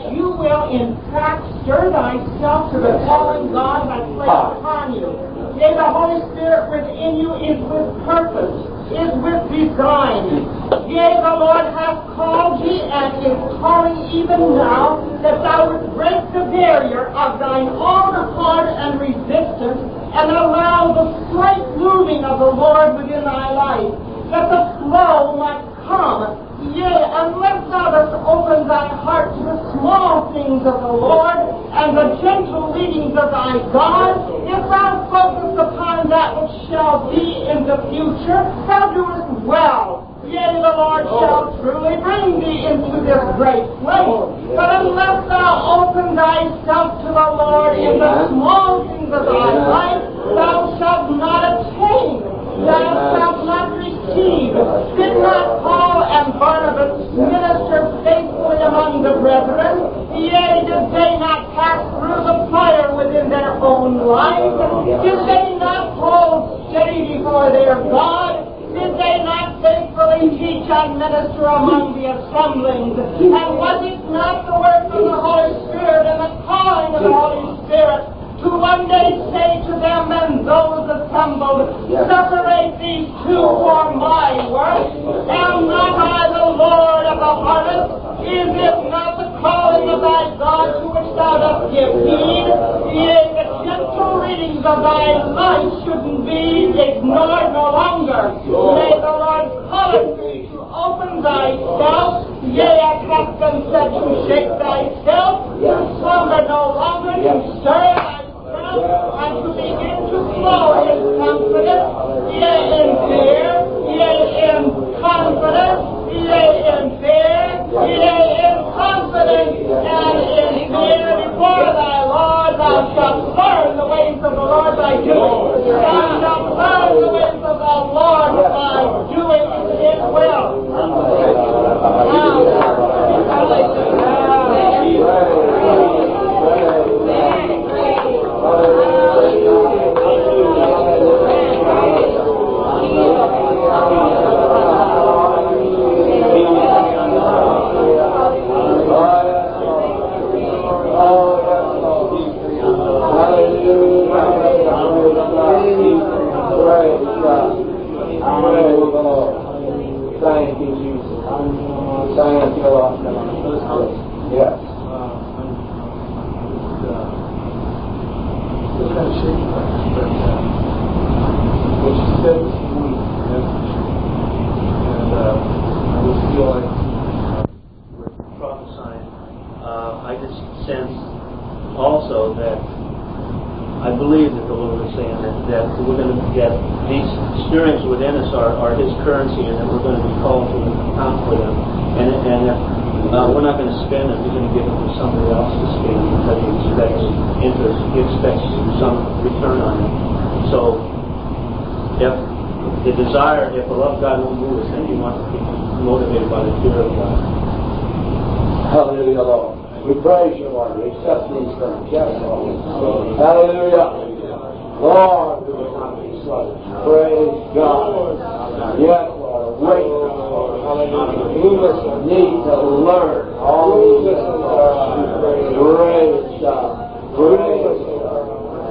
you will in fact stir thyself to the calling God has placed upon you. Yea, the Holy Spirit within you is with purpose, is with design. Yea, the Lord hath called thee and is calling even now that thou would break the barrier of thine own heart and resistance and allow the slight moving of the Lord within thy life, that the flow might come. Yea, unless thou dost open thy heart to the small things of the Lord and the gentle leadings of thy God, if thou focus upon that which shall be in the future, thou doest well. Yea, the Lord shall truly bring thee into this great place. But unless thou open thyself to the Lord in the small things of thy life, thou shalt not attain. Thou shalt not receive. Did not Paul and Barnabas minister faithfully among the brethren? Yea, did they not pass through the fire within their own lives? Did they not hold steady before their God? Did they not faithfully teach and minister among the assemblies? And was it not the work of the Holy Spirit and the calling of the Holy Spirit to one day say to them and those assembled, separate these two for my work? Am not I the Lord of the harvest? Is it not the calling of thy God to which thou dost give heed? Yea, the gentle readings of thy life shouldn't be ignored no longer. May the Lord call thee to open thyself, yea, as hath been said, to shake thyself, to slumber no longer, to stir and to begin to flow in confidence, yea, in fear, yea, in confidence, yea, in fear, yea, in confidence, and in fear before thy Lord. Thou shalt learn the ways of the Lord by doing. Thou shalt learn the ways of the Lord by doing His will. Thank you, Jesus. Thank you, Lord. Yes. Still kind of shaky, but what you said this morning, and I just feel like we're prophesying. I just sense also that I believe that the Lord is saying that we're going to get these stirrings within us are His currency, and that we're going to be called to account for them. And we're not going to spend them. We're going to give them to somebody else to spend because He expects interest. He expects some return on it. So, if the love of God won't move us, then He wants to be motivated by the fear of God. Hallelujah, Lord. We praise you, Lord. We accept these things. Yes, Lord. Hallelujah. Lord, we will not be slow. Praise God. Yes, Lord. Wait. Hallelujah. We need to learn all these things. Praise God. Praise God.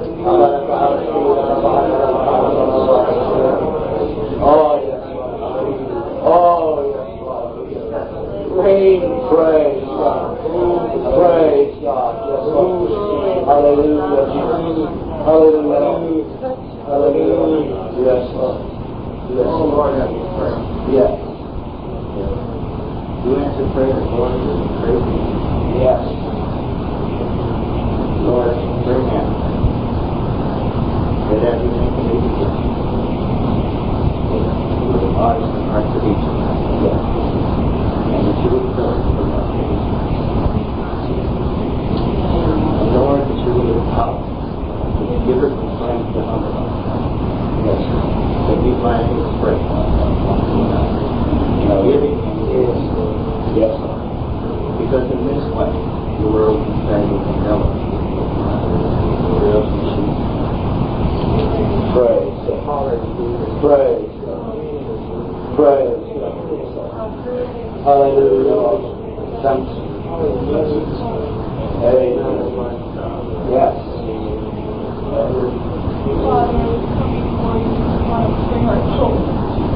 Oh, yes. Oh, yes, Lord. Praise God. Praise God. Yes, Lord. Hallelujah, Jesus. Hallelujah. Hallelujah. Yes, Lord. Yes, Lord. Yes. You answer prayer, Lord, praise you. Yes. Lord, bring him. That everything can be begun. With the bodies and hearts of each of us. Yes. And that you would fill us with that faith. Lord, that you would empower us. That you give us the strength to humble ourselves. Yes. That we might express ourselves one to another. Giving and giving. Yes. Because in this way, the world can say we can know it. Or else we should. Praise God. Praise God. Praise God. Hallelujah. Thanks. Yes. Father, coming before you, we want to bring our children.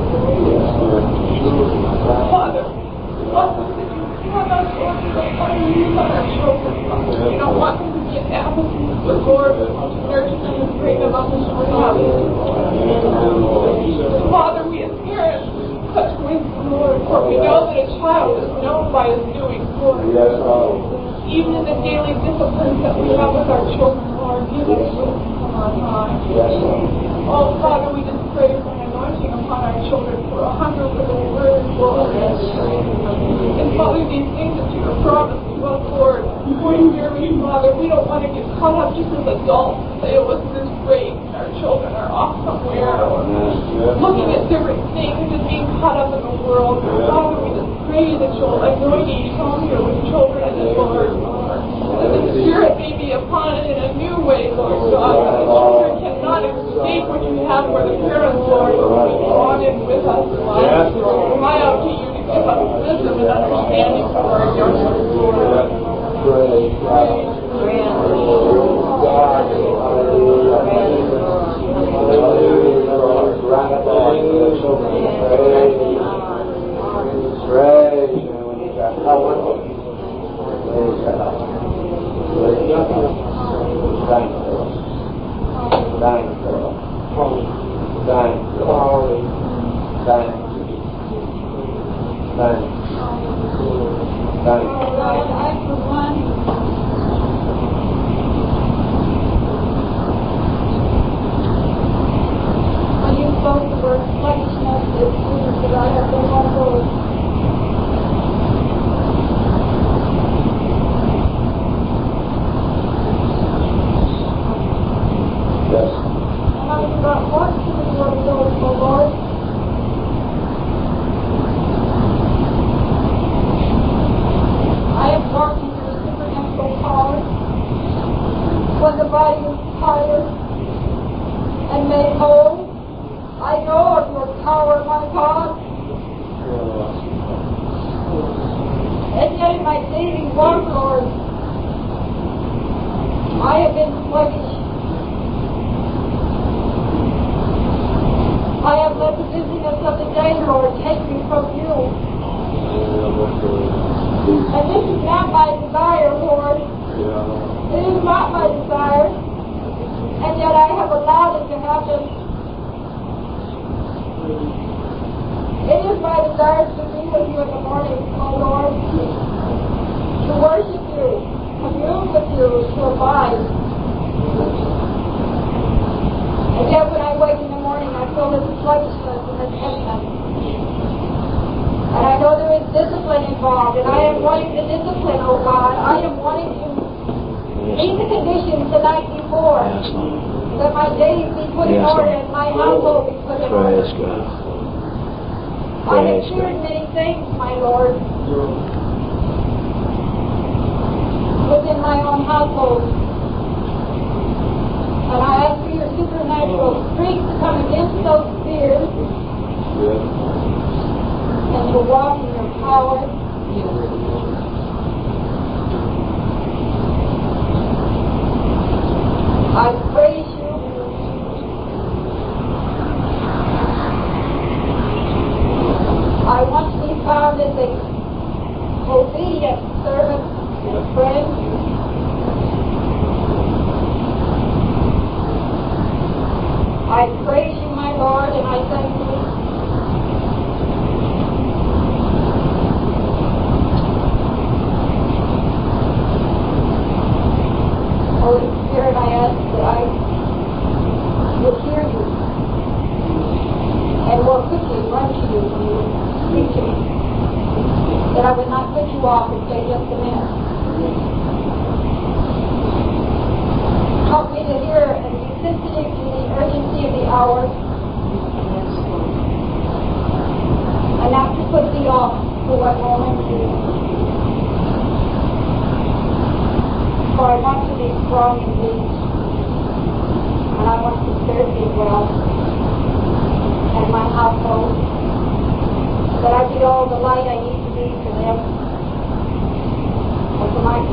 Father, help us that you have our children, but Father, you love our children, Father. We don't want them to be an apathy, but Lord, nurture them and bring them up in reality. Father, we as parents, such wisdom, Lord, for we know that a child is known by his doing, Lord. Even in the daily disciplines that we have with our children, Lord, give us wisdom from our time. Oh, Father, we just pray for an anointing upon our children for a hunger for the word, Lord. And Father, these things that you have promised to us, Lord, Holy Spirit, Father, we don't want to get caught up just as adults and say, oh, isn't this great? Our children are off somewhere, or looking at different things and being caught up in the world. Father, we just pray that you'll anoint each home here with children in the Lord. That the Spirit may be upon it in a new way, Lord God. The children cannot escape what you have for the parents, Lord, but will be drawn in with us, Father. Cry out to you to give us wisdom and understanding for our young ones, Lord. Praise God.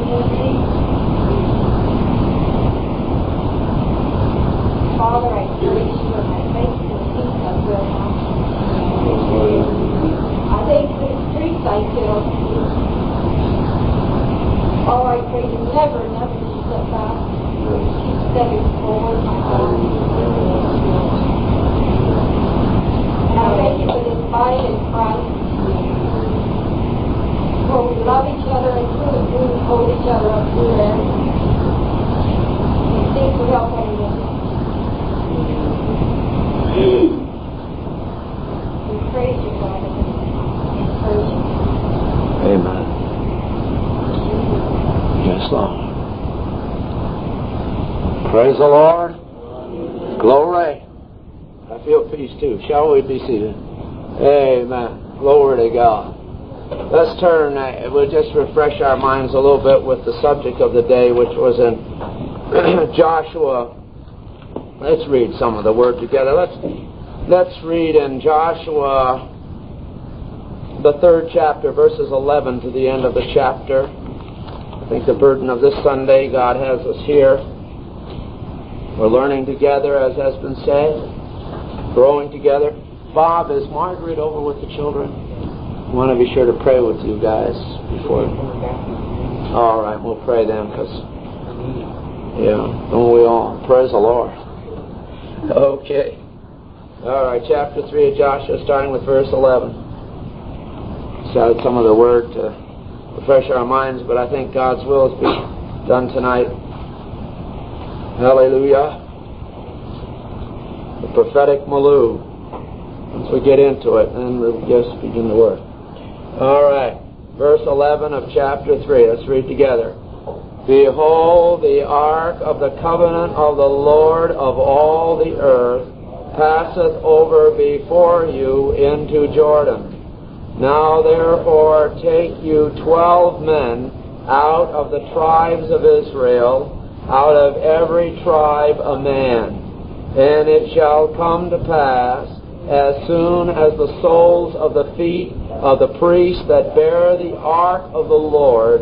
Father, I praise you and I thank you for the peace I will have. I thank you for the streets I feel. Oh, I pray you never to slip back. Keep stepping forward, my God. And I thank you for this body in Christ, where we love each other and we hold each other up through there. And seek to help one another. We praise you, Father. We praise you. Amen. Yes, Lord. Praise the Lord. Glory. I feel peace too. Shall we be seated? Amen. Glory to God. Let's turn, we'll just refresh our minds a little bit with the subject of the day, which was in Joshua. Let's read some of the word together. Let's read in Joshua, the 3rd chapter, verses 11 to the end of the chapter. I think the burden of this Sunday, God has us here. We're learning together, as has been said, growing together. Bob, is Margaret over with the children? I want to be sure to pray with you guys before. All right, we'll pray then, because, don't we all? Praise the Lord. Okay. All right, chapter 3 of Joshua, starting with verse 11. Said some of the word to refresh our minds, but I think God's will has been done tonight. Hallelujah. The prophetic Maloo. Once we get into it, then we'll just begin the word. All right. Verse 11 of chapter 3. Let's read together. Behold, the ark of the covenant of the Lord of all the earth passeth over before you into Jordan. Now therefore take you 12 men out of the tribes of Israel, out of every tribe a man. And it shall come to pass, as soon as the soles of the feet of the priests that bear the ark of the Lord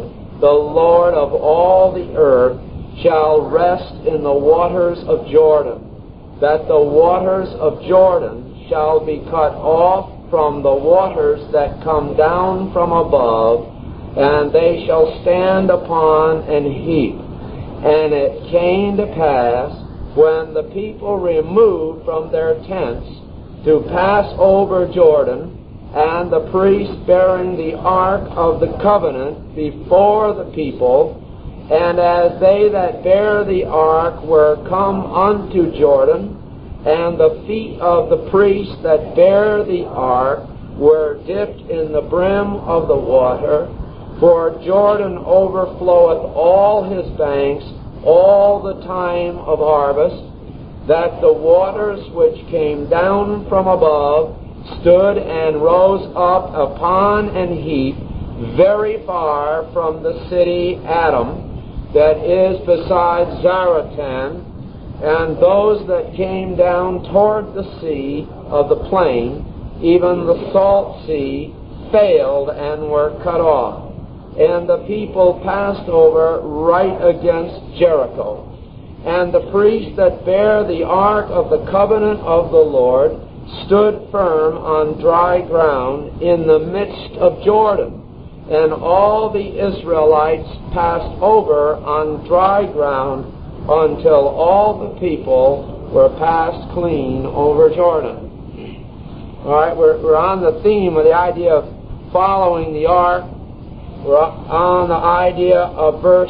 of all the earth, shall rest in the waters of Jordan, that the waters of Jordan shall be cut off from the waters that come down from above, and they shall stand upon an heap. And it came to pass, when the people removed from their tents to pass over Jordan, and the priests bearing the ark of the covenant before the people, and as they that bear the ark were come unto Jordan, and the feet of the priests that bear the ark were dipped in the brim of the water, for Jordan overfloweth all his banks all the time of harvest, that the waters which came down from above stood and rose up upon an heap very far from the city Adam, that is beside Zaratan, and those that came down toward the sea of the plain, even the salt sea, failed and were cut off. And the people passed over right against Jericho. And the priests that bear the ark of the covenant of the Lord stood firm on dry ground in the midst of Jordan. And all the Israelites passed over on dry ground until all the people were passed clean over Jordan. All right, we're on the theme of the idea of following the ark. We're on the idea of verse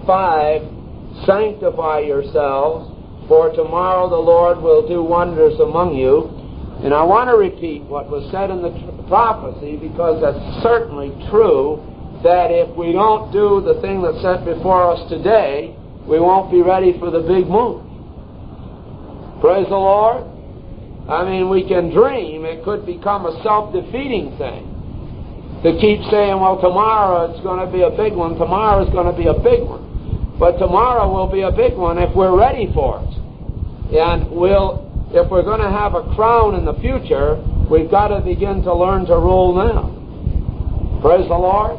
5, sanctify yourselves, for tomorrow the Lord will do wonders among you. And I want to repeat what was said in the prophecy, because that's certainly true, that if we don't do the thing that's set before us today, we won't be ready for the big move. Praise the Lord. I mean, we can dream. It could become a self-defeating thing to keep saying, well, tomorrow it's going to be a big one, tomorrow is going to be a big one. But tomorrow will be a big one if we're ready for it. And if we're going to have a crown in the future, we've got to begin to learn to rule now. Praise the Lord.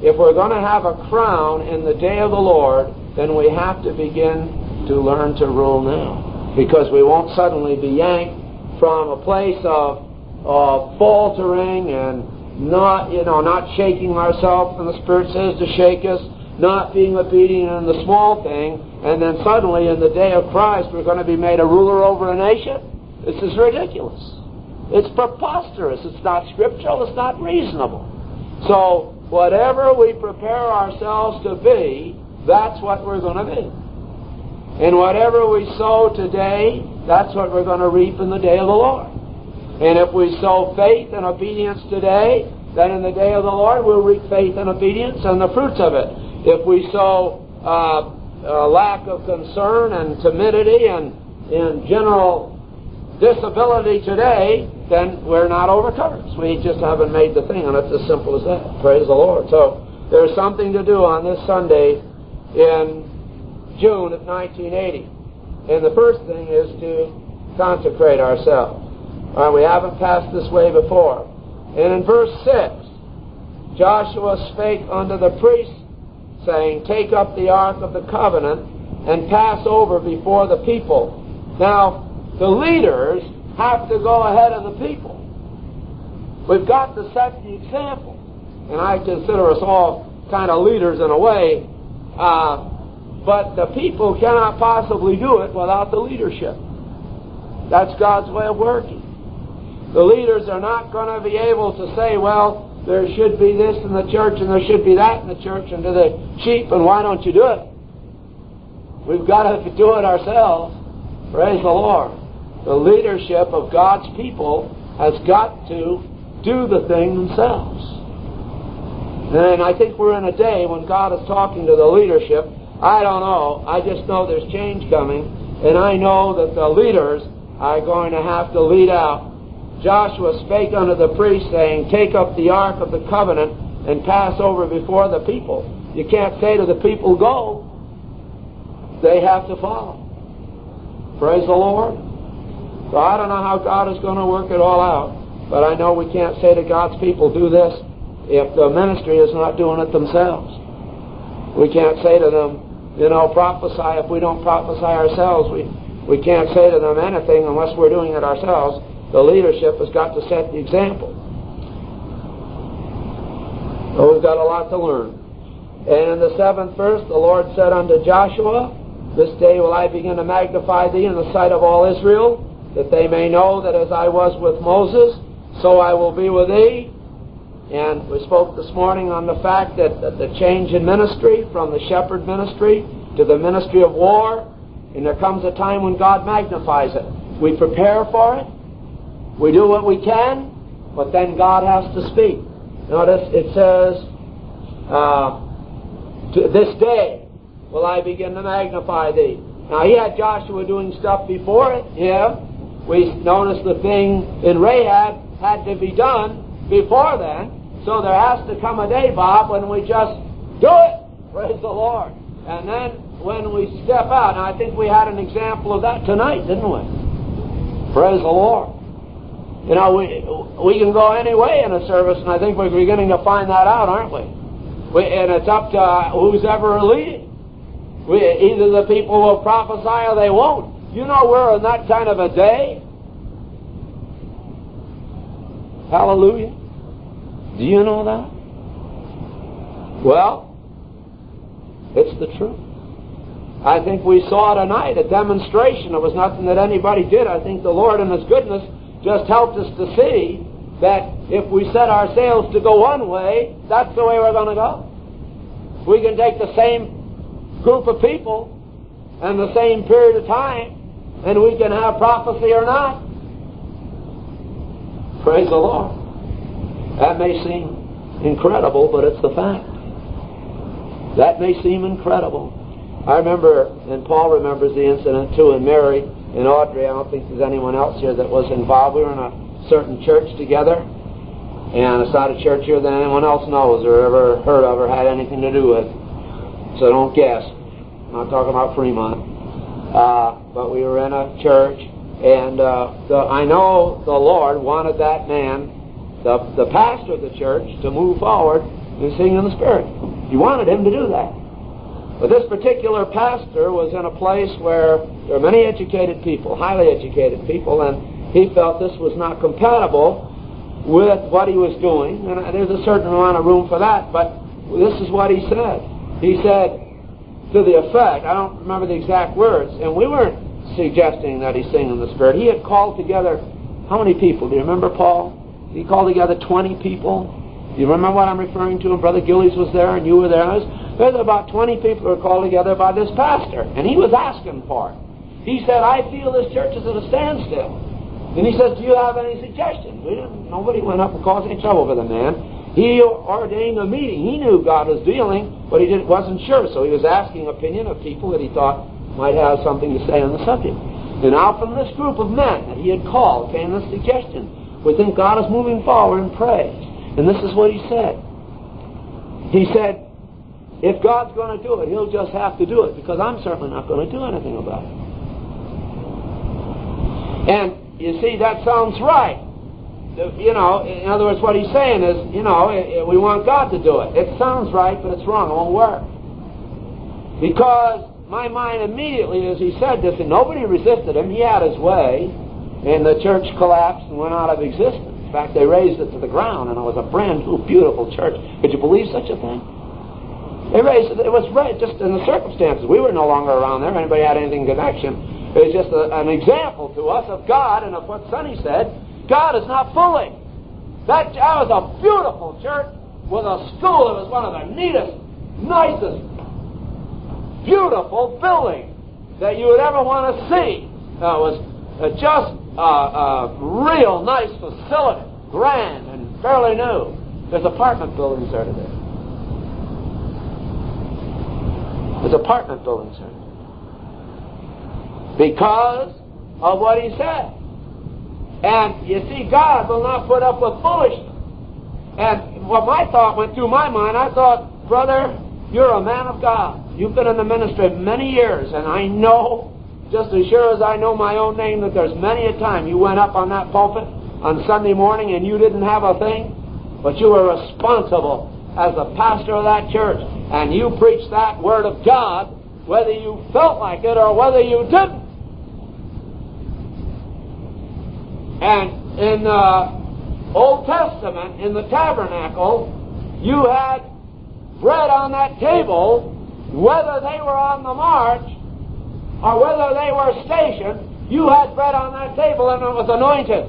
if we're going to have a crown in the day of the Lord, then we have to begin to learn to rule now. Because we won't suddenly be yanked from a place of faltering and not shaking ourselves, and the Spirit says to shake us, not being obedient in the small thing, and then suddenly in the day of Christ we're going to be made a ruler over a nation. This is ridiculous. It's preposterous. It's not scriptural. It's not reasonable. So whatever we prepare ourselves to be, that's what we're going to be. And whatever we sow today, that's what we're going to reap in the day of the Lord. And if we sow faith and obedience today, then in the day of the Lord we'll reap faith and obedience and the fruits of it. If we sow a lack of concern and timidity and general disability today, then we're not overcomers. We just haven't made the thing, and it's as simple as that. Praise the Lord. So there's something to do on this Sunday in June of 1980. And the first thing is to consecrate ourselves. We haven't passed this way before. And in verse 6, Joshua spake unto the priests, saying, Take up the ark of the covenant and pass over before the people. Now, the leaders have to go ahead of the people. We've got to set the example. And I consider us all kind of leaders in a way, but the people cannot possibly do it without the leadership. That's God's way of working. The leaders are not going to be able to say, well, there should be this in the church and there should be that in the church, and to the sheep, and why don't you do it? We've got to do it ourselves. Praise the Lord. The leadership of God's people has got to do the thing themselves. And I think we're in a day when God is talking to the leadership. I don't know. I just know there's change coming, and I know that the leaders are going to have to lead out. Joshua spake unto the priests, saying, Take up the ark of the covenant and pass over before the people. You can't say to the people, Go. They have to follow. Praise the Lord. So I don't know how God is going to work it all out, but I know we can't say to God's people, do this, if the ministry is not doing it themselves. We can't say to them, prophesy. If we don't prophesy ourselves, we can't say to them anything unless we're doing it ourselves. The leadership has got to set the example. So we've got a lot to learn. And in the 7th verse, the Lord said unto Joshua, This day will I begin to magnify thee in the sight of all Israel, that they may know that as I was with Moses, so I will be with thee. And we spoke this morning on the fact that the change in ministry from the shepherd ministry to the ministry of war, and there comes a time when God magnifies it. We prepare for it. We do what we can, but then God has to speak. Notice it says, This day will I begin to magnify thee. Now he had Joshua doing stuff before it. Yeah. We noticed the thing in Rahab had to be done before then. So there has to come a day, Bob, when we just do it. Praise the Lord. And then when we step out, now I think we had an example of that tonight, didn't we? Praise the Lord. We can go any way in a service, and I think we're beginning to find that out, aren't we? And it's up to who's ever leading. Either the people will prophesy or they won't. We're in that kind of a day. Hallelujah. Do you know that? Well, it's the truth. I think we saw tonight a demonstration. It was nothing that anybody did. I think the Lord in His goodness just helped us to see that if we set our sails to go one way, that's the way we're going to go. We can take the same group of people and the same period of time, and we can have prophecy or not. Praise the Lord. That may seem incredible, but it's the fact. That may seem incredible. I remember, and Paul remembers the incident too, and Mary and Audrey. I don't think there's anyone else here that was involved. We were in a certain church together, and it's not a church here that anyone else knows or ever heard of or had anything to do with. So don't guess. I'm not talking about Fremont. But we were in a church, and I know the Lord wanted that man, the pastor of the church, to move forward He was singing in the Spirit. He wanted him to do that. But this particular pastor was in a place where there were many educated people, highly educated people, and he felt this was not compatible with what he was doing. And there's a certain amount of room for that, but this is what he said. He said, to the effect, I don't remember the exact words, and we weren't suggesting that he sing in the Spirit. He had called together, how many people? Do you remember, Paul? He called together 20 people. Do you remember what I'm referring to? And Brother Gillies was there, and you were there. There's about 20 people who were called together by this pastor, and he was asking for it. He said, I feel this church is at a standstill. And he says, do you have any suggestions? Nobody went up and caused any trouble for the man. He ordained a meeting. He knew God was dealing, but he wasn't sure, so he was asking opinion of people that he thought might have something to say on the subject. And out from this group of men that he had called came this suggestion. We think God is moving forward in praise. And this is what he said. He said, if God's going to do it, he'll just have to do it, because I'm certainly not going to do anything about it. And you see, that sounds right. You know, in other words, what he's saying is, you know, we want God to do it. It sounds right, but it's wrong. It won't work. Because my mind immediately, as he said this, and nobody resisted him, he had his way, and the church collapsed and went out of existence. In fact, they razed it to the ground, and it was a brand new, beautiful church. Could you believe such a thing? They razed it. It was right just in the circumstances. We were no longer around there. Anybody had anything connection? It was just an example to us of God and of what Sonny said. God is not fooling. That was a beautiful church with a school. It was one of the neatest, nicest, beautiful buildings that you would ever want to see. It was just a real nice facility, grand and fairly new. There's apartment buildings there today. There's apartment buildings there. Because of what he said. And you see, God will not put up with foolishness. And what my thought went through my mind, I thought, brother, you're a man of God. You've been in the ministry many years, and I know, just as sure as I know my own name, that there's many a time you went up on that pulpit on Sunday morning and you didn't have a thing, but you were responsible as the pastor of that church, and you preached that Word of God, whether you felt like it or whether you didn't. And in the Old Testament, in the tabernacle, you had bread on that table, whether they were on the march or whether they were stationed, you had bread on that table and it was anointed.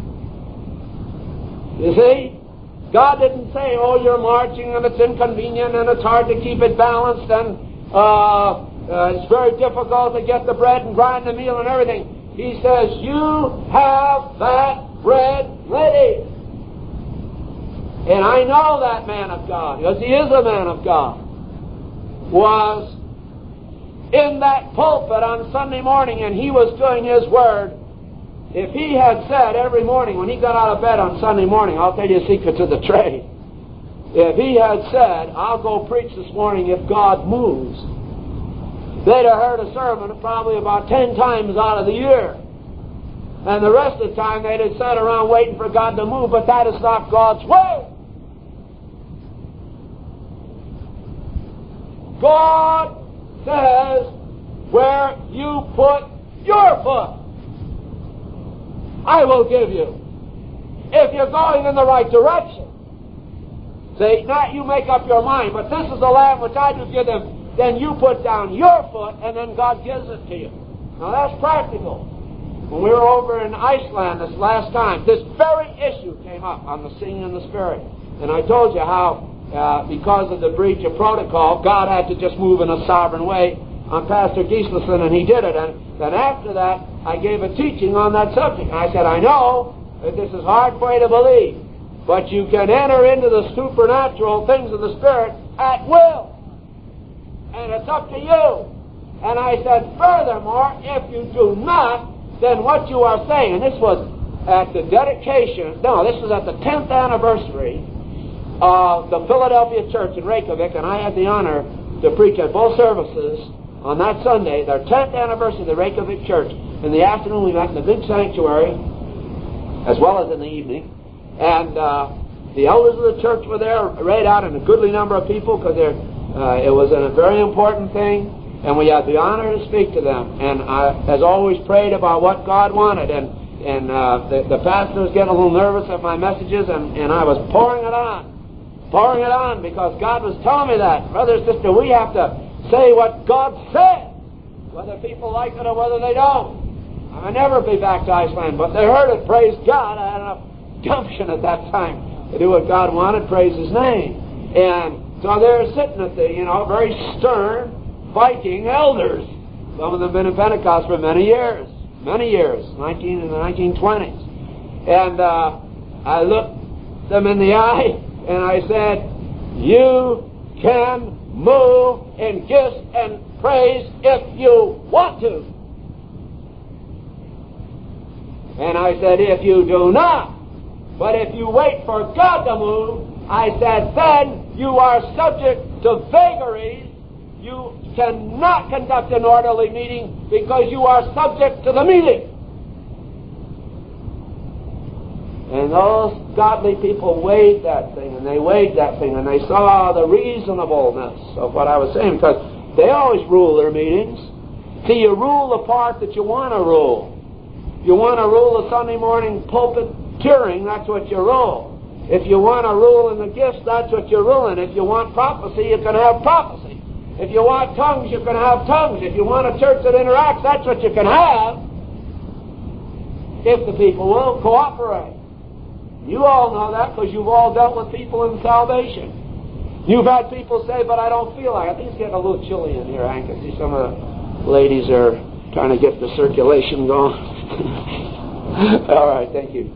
You see? God didn't say, oh, you're marching and it's inconvenient and it's hard to keep it balanced and it's very difficult to get the bread and grind the meal and everything. He says, you have that bread ready. And I know that man of God, because he is a man of God, was in that pulpit on Sunday morning and he was doing his word. If he had said every morning when he got out of bed on Sunday morning, I'll tell you a secret to the trade. If he had said, I'll go preach this morning if God moves, they'd have heard a sermon probably about 10 times out of the year. And the rest of the time they'd have sat around waiting for God to move, but that is not God's way. God says where you put your foot, I will give you. If you're going in the right direction. See, not you make up your mind, but this is the land which I do give them. Then you put down your foot, and then God gives it to you. Now that's practical. When we were over in Iceland this last time, this very issue came up on the singing in the Spirit. And I told you how, because of the breach of protocol, God had to just move in a sovereign way on Pastor Gislason, and he did it. And then after that, I gave a teaching on that subject. And I said, I know that this is hard for you to believe, but you can enter into the supernatural things of the Spirit at will. And it's up to you. And I said, furthermore, if you do not, then what you are saying, and this was at the dedication, no, this was at the 10th anniversary of the Philadelphia Church in Reykjavik, and I had the honor to preach at both services on that Sunday, their 10th anniversary of the Reykjavik Church. In the afternoon, we met in the big sanctuary, as well as in the evening, and The elders of the church were there, arrayed out in a goodly number of people, because it was a very important thing, and we had the honor to speak to them. And I, as always, prayed about what God wanted, and the pastor was getting a little nervous at my messages, and I was pouring it on, because God was telling me that, brother and sister, we have to say what God said, whether people like it or whether they don't. I'll never be back to Iceland, but they heard it, praise God. I had enough gumption at that time to do what God wanted, praise His name. And so they're sitting at the, very stern Viking elders. Some of them have been in Pentecost for many years, in the 1920s. And I looked them in the eye, and I said, you can move in gifts and praise if you want to. And I said, if you do not, but if you wait for God to move, I said, then you are subject to vagaries. You cannot conduct an orderly meeting because you are subject to the meeting. And those godly people weighed that thing, and they saw the reasonableness of what I was saying, because they always rule their meetings. See, you rule the part that you want to rule. You want to rule the Sunday morning pulpit cheering, that's what you rule. If you want to rule in the gifts, that's what you're ruling. If you want prophecy, you can have prophecy. If you want tongues, you can have tongues. If you want a church that interacts, that's what you can have, if the people will cooperate. You all know that because you've all dealt with people in salvation. You've had people say, but I don't feel like it. I think it's getting a little chilly in here. I can see some of the ladies are trying to get the circulation going. All right, thank you.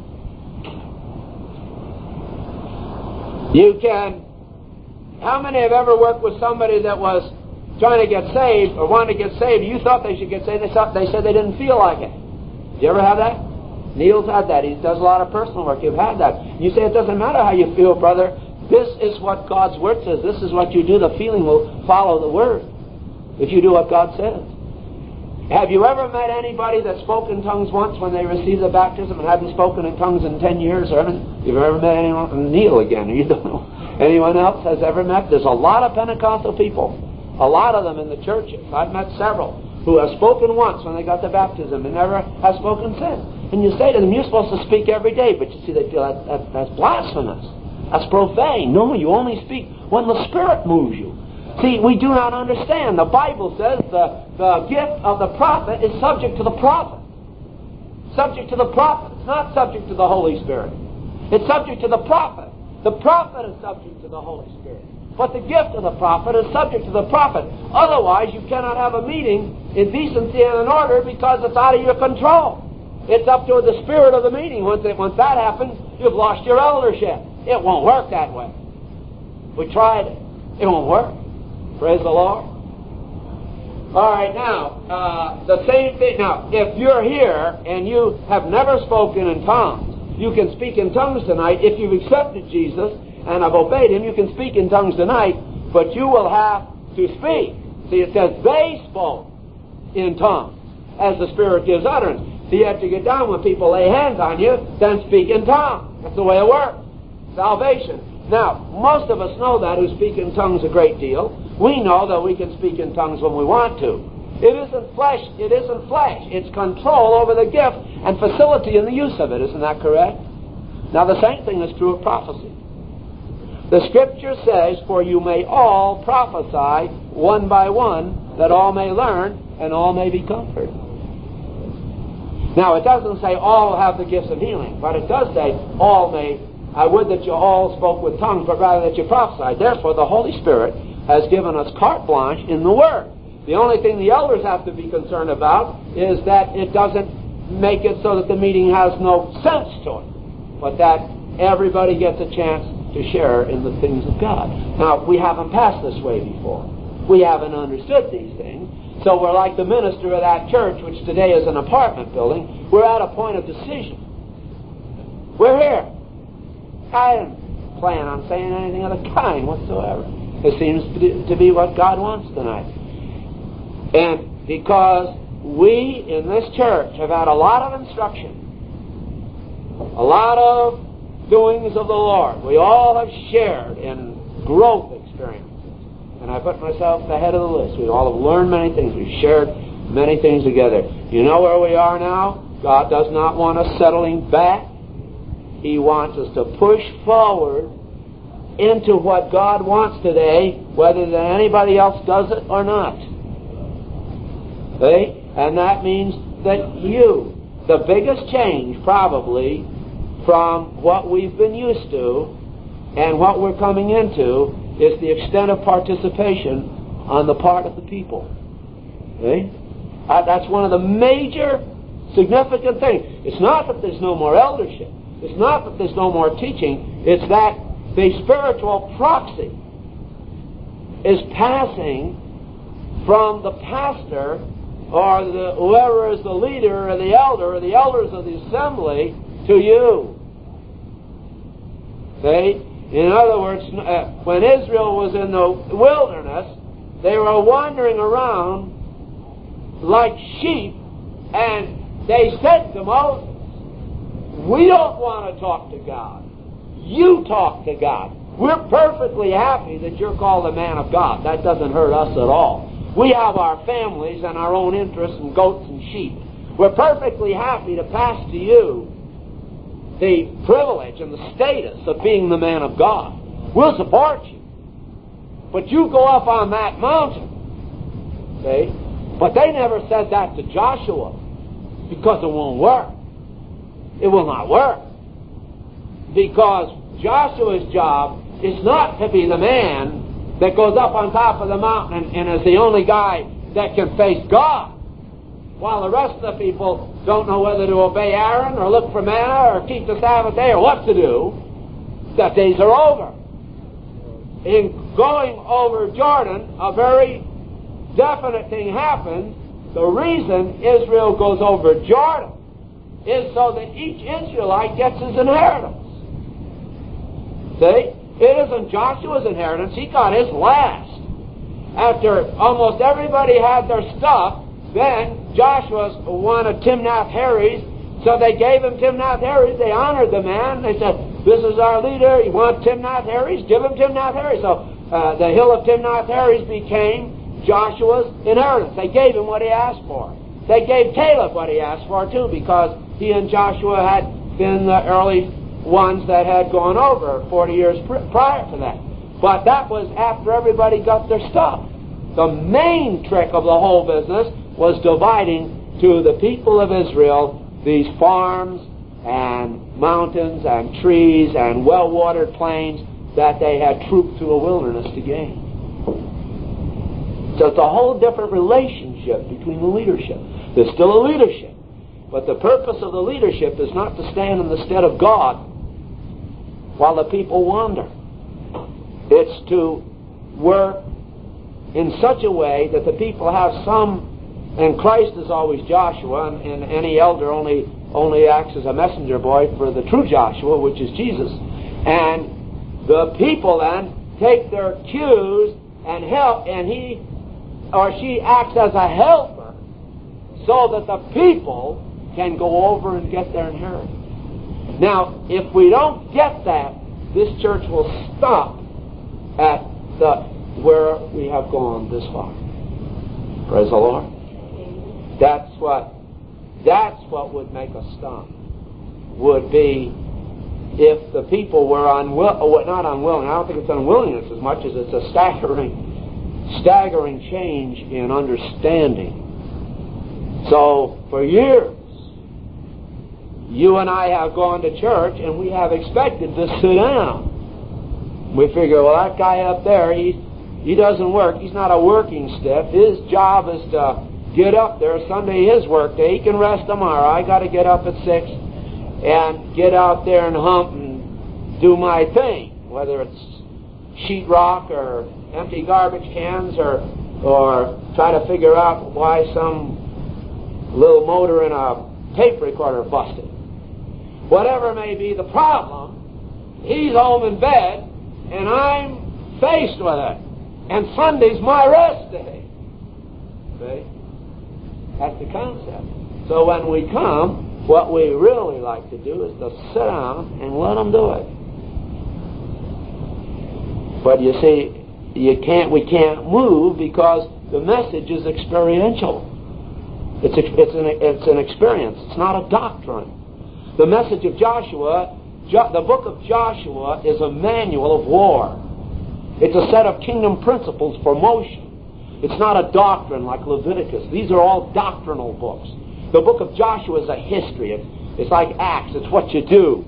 You can. How many have ever worked with somebody that was trying to get saved or wanted to get saved? You thought they should get saved. They said they didn't feel like it. Did you ever have that? Neil's had that. He does a lot of personal work. You've had that. You say it doesn't matter how you feel, brother. This is what God's Word says. This is what you do. The feeling will follow the Word if you do what God says. Have you ever met anybody that spoke in tongues once when they received the baptism and hadn't spoken in tongues in 10 years or anything? You've ever met anyone? Neil again. You don't know. Anyone else has ever met? There's a lot of Pentecostal people. A lot of them in the churches. I've met several who have spoken once when they got the baptism and never have spoken since. And you say to them, you're supposed to speak every day. But you see, they feel that's blasphemous. That's profane. No, you only speak when the Spirit moves you. See, we do not understand. The Bible says the gift of the prophet is subject to the prophet. Subject to the prophet. It's not subject to the Holy Spirit. It's subject to the prophet. The prophet is subject to the Holy Spirit. But the gift of the prophet is subject to the prophet. Otherwise, you cannot have a meeting in decency and in order because it's out of your control. It's up to the spirit of the meeting. Once that happens, you've lost your eldership. It won't work that way. We tried it. It won't work. Praise the Lord. All right, now, the same thing. Now, if you're here and you have never spoken in tongues, you can speak in tongues tonight. If you've accepted Jesus and have obeyed Him, you can speak in tongues tonight, but you will have to speak. See, it says they spoke in tongues as the Spirit gives utterance. So you have to get down when people lay hands on you, then speak in tongues. That's the way it works. Salvation. Now, most of us know that who speak in tongues a great deal. We know that we can speak in tongues when we want to. It isn't flesh. It's control over the gift and facility in the use of it. Isn't that correct? Now, the same thing is true of prophecy. The Scripture says, for you may all prophesy one by one, that all may learn and all may be comforted. Now, it doesn't say all have the gifts of healing, but it does say all may. I would that you all spoke with tongues, but rather that you prophesied. Therefore, the Holy Spirit has given us carte blanche in the Word. The only thing the elders have to be concerned about is that it doesn't make it so that the meeting has no sense to it, but that everybody gets a chance to share in the things of God. Now, we haven't passed this way before. We haven't understood these things. So we're like the minister of that church, which today is an apartment building. We're at a point of decision. We're here. I didn't plan on saying anything of the kind whatsoever. It seems to be what God wants tonight. And because we in this church have had a lot of instruction, a lot of doings of the Lord. We all have shared in growth experiences. And I put myself at the head of the list. We all have learned many things. We've shared many things together. You know where we are now? God does not want us settling back. He wants us to push forward into what God wants today, whether anybody else does it or not. See? And that means that the biggest change probably from what we've been used to and what we're coming into is the extent of participation on the part of the people. See? That's one of the major significant things. It's not that there's no more eldership. It's not that there's no more teaching. It's that the spiritual proxy is passing from the pastor or whoever is the leader or the elder or the elders of the assembly to you. See? In other words, when Israel was in the wilderness, they were wandering around like sheep, and they said to Moses, "We don't want to talk to God. You talk to God. We're perfectly happy that you're called a man of God. That doesn't hurt us at all. We have our families and our own interests and goats and sheep. We're perfectly happy to pass to you the privilege and the status of being the man of God. We'll support you. But you go up on that mountain." See? But they never said that to Joshua because it won't work. It will not work. Because Joshua's job is not to be the man that goes up on top of the mountain and is the only guy that can face God, while the rest of the people don't know whether to obey Aaron or look for manna or keep the Sabbath day or what to do. The days are over. In going over Jordan, a very definite thing happens. The reason Israel goes over Jordan is so that each Israelite gets his inheritance. See? It isn't Joshua's inheritance. He got his last. After almost everybody had their stuff, then Joshua wanted Timnath-Heres, so they gave him Timnath-Heres. They honored the man. They said, "This is our leader. You want Timnath-Heres? Give him Timnath-Heres." So the hill of Timnath-Heres became Joshua's inheritance. They gave him what he asked for. They gave Caleb what he asked for too, because he and Joshua had been the early ones that had gone over 40 years prior to that. But that was after everybody got their stuff. The main trick of the whole business was dividing to the people of Israel these farms and mountains and trees and well-watered plains that they had trooped through a wilderness to gain. So it's a whole different relationship between the leadership. There's still a leadership, but the purpose of the leadership is not to stand in the stead of God while the people wander. It's to work in such a way that the people have some, and Christ is always Joshua, and any elder only acts as a messenger boy for the true Joshua, which is Jesus. And the people then take their cues and help, and he or she acts as a helper so that the people can go over and get their inheritance. Now, if we don't get that, this church will stop at where we have gone this far. Praise the Lord. That's what would make us stop. Would be if the people were not unwilling. I don't think it's unwillingness as much as it's a staggering change in understanding. So for years, you and I have gone to church and we have expected to sit down. We figure, well, that guy up there, he doesn't work. He's not a working stiff. His job is to get up there. Sunday, his work day. He can rest tomorrow. I got to get up at 6 and get out there and hump and do my thing, whether it's sheetrock or empty garbage cans or try to figure out why some little motor in a tape recorder busted. Whatever may be the problem, he's home in bed and I'm faced with it. And Sunday's my rest day. See? That's the concept. So when we come, What we really like to do is to sit down and let them do it. But you see, we can't move because the message is experiential. It's an experience. It's not a doctrine. The message of Joshua, the book of Joshua, is a manual of war. It's a set of kingdom principles for motion. It's not a doctrine like Leviticus. These are all doctrinal books. The book of Joshua is a history. It's like Acts. It's what you do.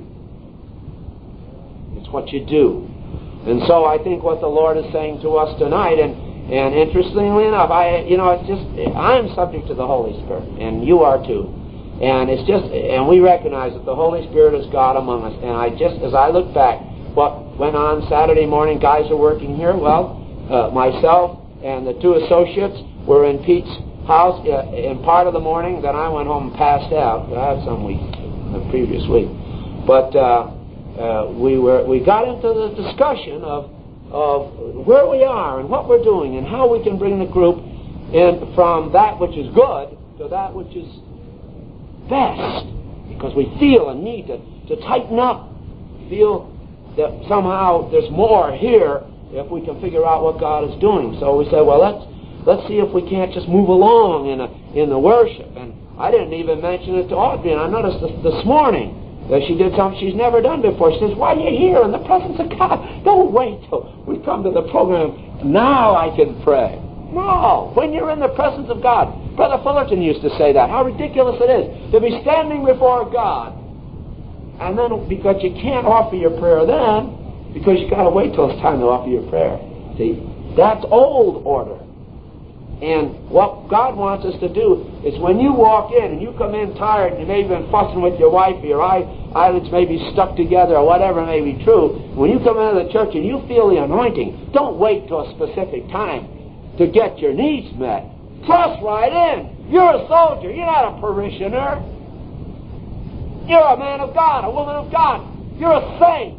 It's what you do. And so I think what the Lord is saying to us tonight, and interestingly enough, I'm subject to the Holy Spirit, and you are too. And we recognize that the Holy Spirit is God among us. And as I look back, what went on Saturday morning, guys are working here. Well, myself and the two associates were in Pete's house in part of the morning. Then I went home and passed out. I had some week, the previous week. But we got into the discussion of where we are and what we're doing and how we can bring the group in from that which is good to that which is best, because we feel a need to tighten up, feel that somehow there's more here if we can figure out what God is doing. So we said, well, let's see if we can't just move along in the worship. And I didn't even mention it to Audrey, and I noticed this morning that she did something she's never done before. She says, why are you here in the presence of God? Don't wait till we come to the program. Now I can pray. No, when you're in the presence of God. Brother Fullerton used to say that. How ridiculous it is to be standing before God, and then because you can't offer your prayer then, because you got to wait till it's time to offer your prayer. See, that's old order. And what God wants us to do is when you walk in and you come in tired and you may have been fussing with your wife, or your eyelids may be stuck together or whatever may be true, when you come into the church and you feel the anointing, don't wait till a specific time to get your needs met. Thrust right in. You're a soldier. You're not a parishioner. You're a man of God, a woman of God. You're a saint.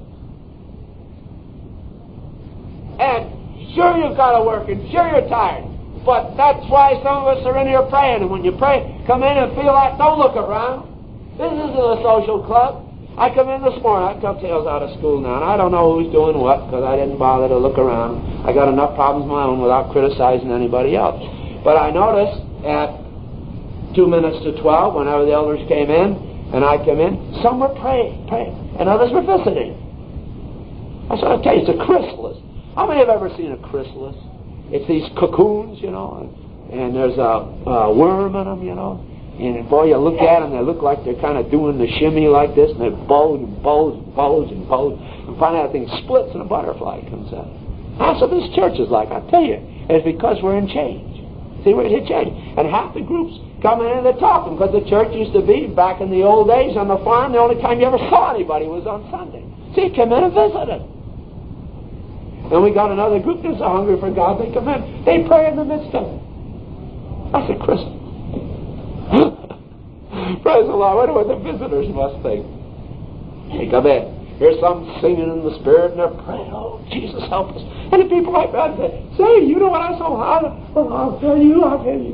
And sure you've got to work, and sure you're tired. But that's why some of us are in here praying. And when you pray, come in and feel like, don't look around. This isn't a social club. I come in this morning, I come tails out of school now, and I don't know who's doing what, because I didn't bother to look around. I got enough problems of my own without criticizing anybody else. But I noticed at 2 minutes to 12, whenever the elders came in, and I came in, some were praying, and others were visiting. I said, okay, it's a chrysalis. How many have ever seen a chrysalis? It's these cocoons, and there's a worm in them, and boy, you look at them, they look like they're kind of doing the shimmy like this, and they bulge and bulge and bulge and bulge, and finally that thing splits and a butterfly comes out. That's what this church is like, I tell you. And it's because we're in change. See, we're in change. And half the groups come in and they're talking, because the church used to be, back in the old days on the farm, the only time you ever saw anybody was on Sunday. See, you come in and visited. And we got another group that's hungry for God. They come in. They pray in the midst of it. That's a Christian. Praise the Lord. I wonder what the visitors must think. They come in. Here's some singing in the Spirit, and they're praying, oh, Jesus, help us. And the people like that say, you know what I saw? I'll tell you.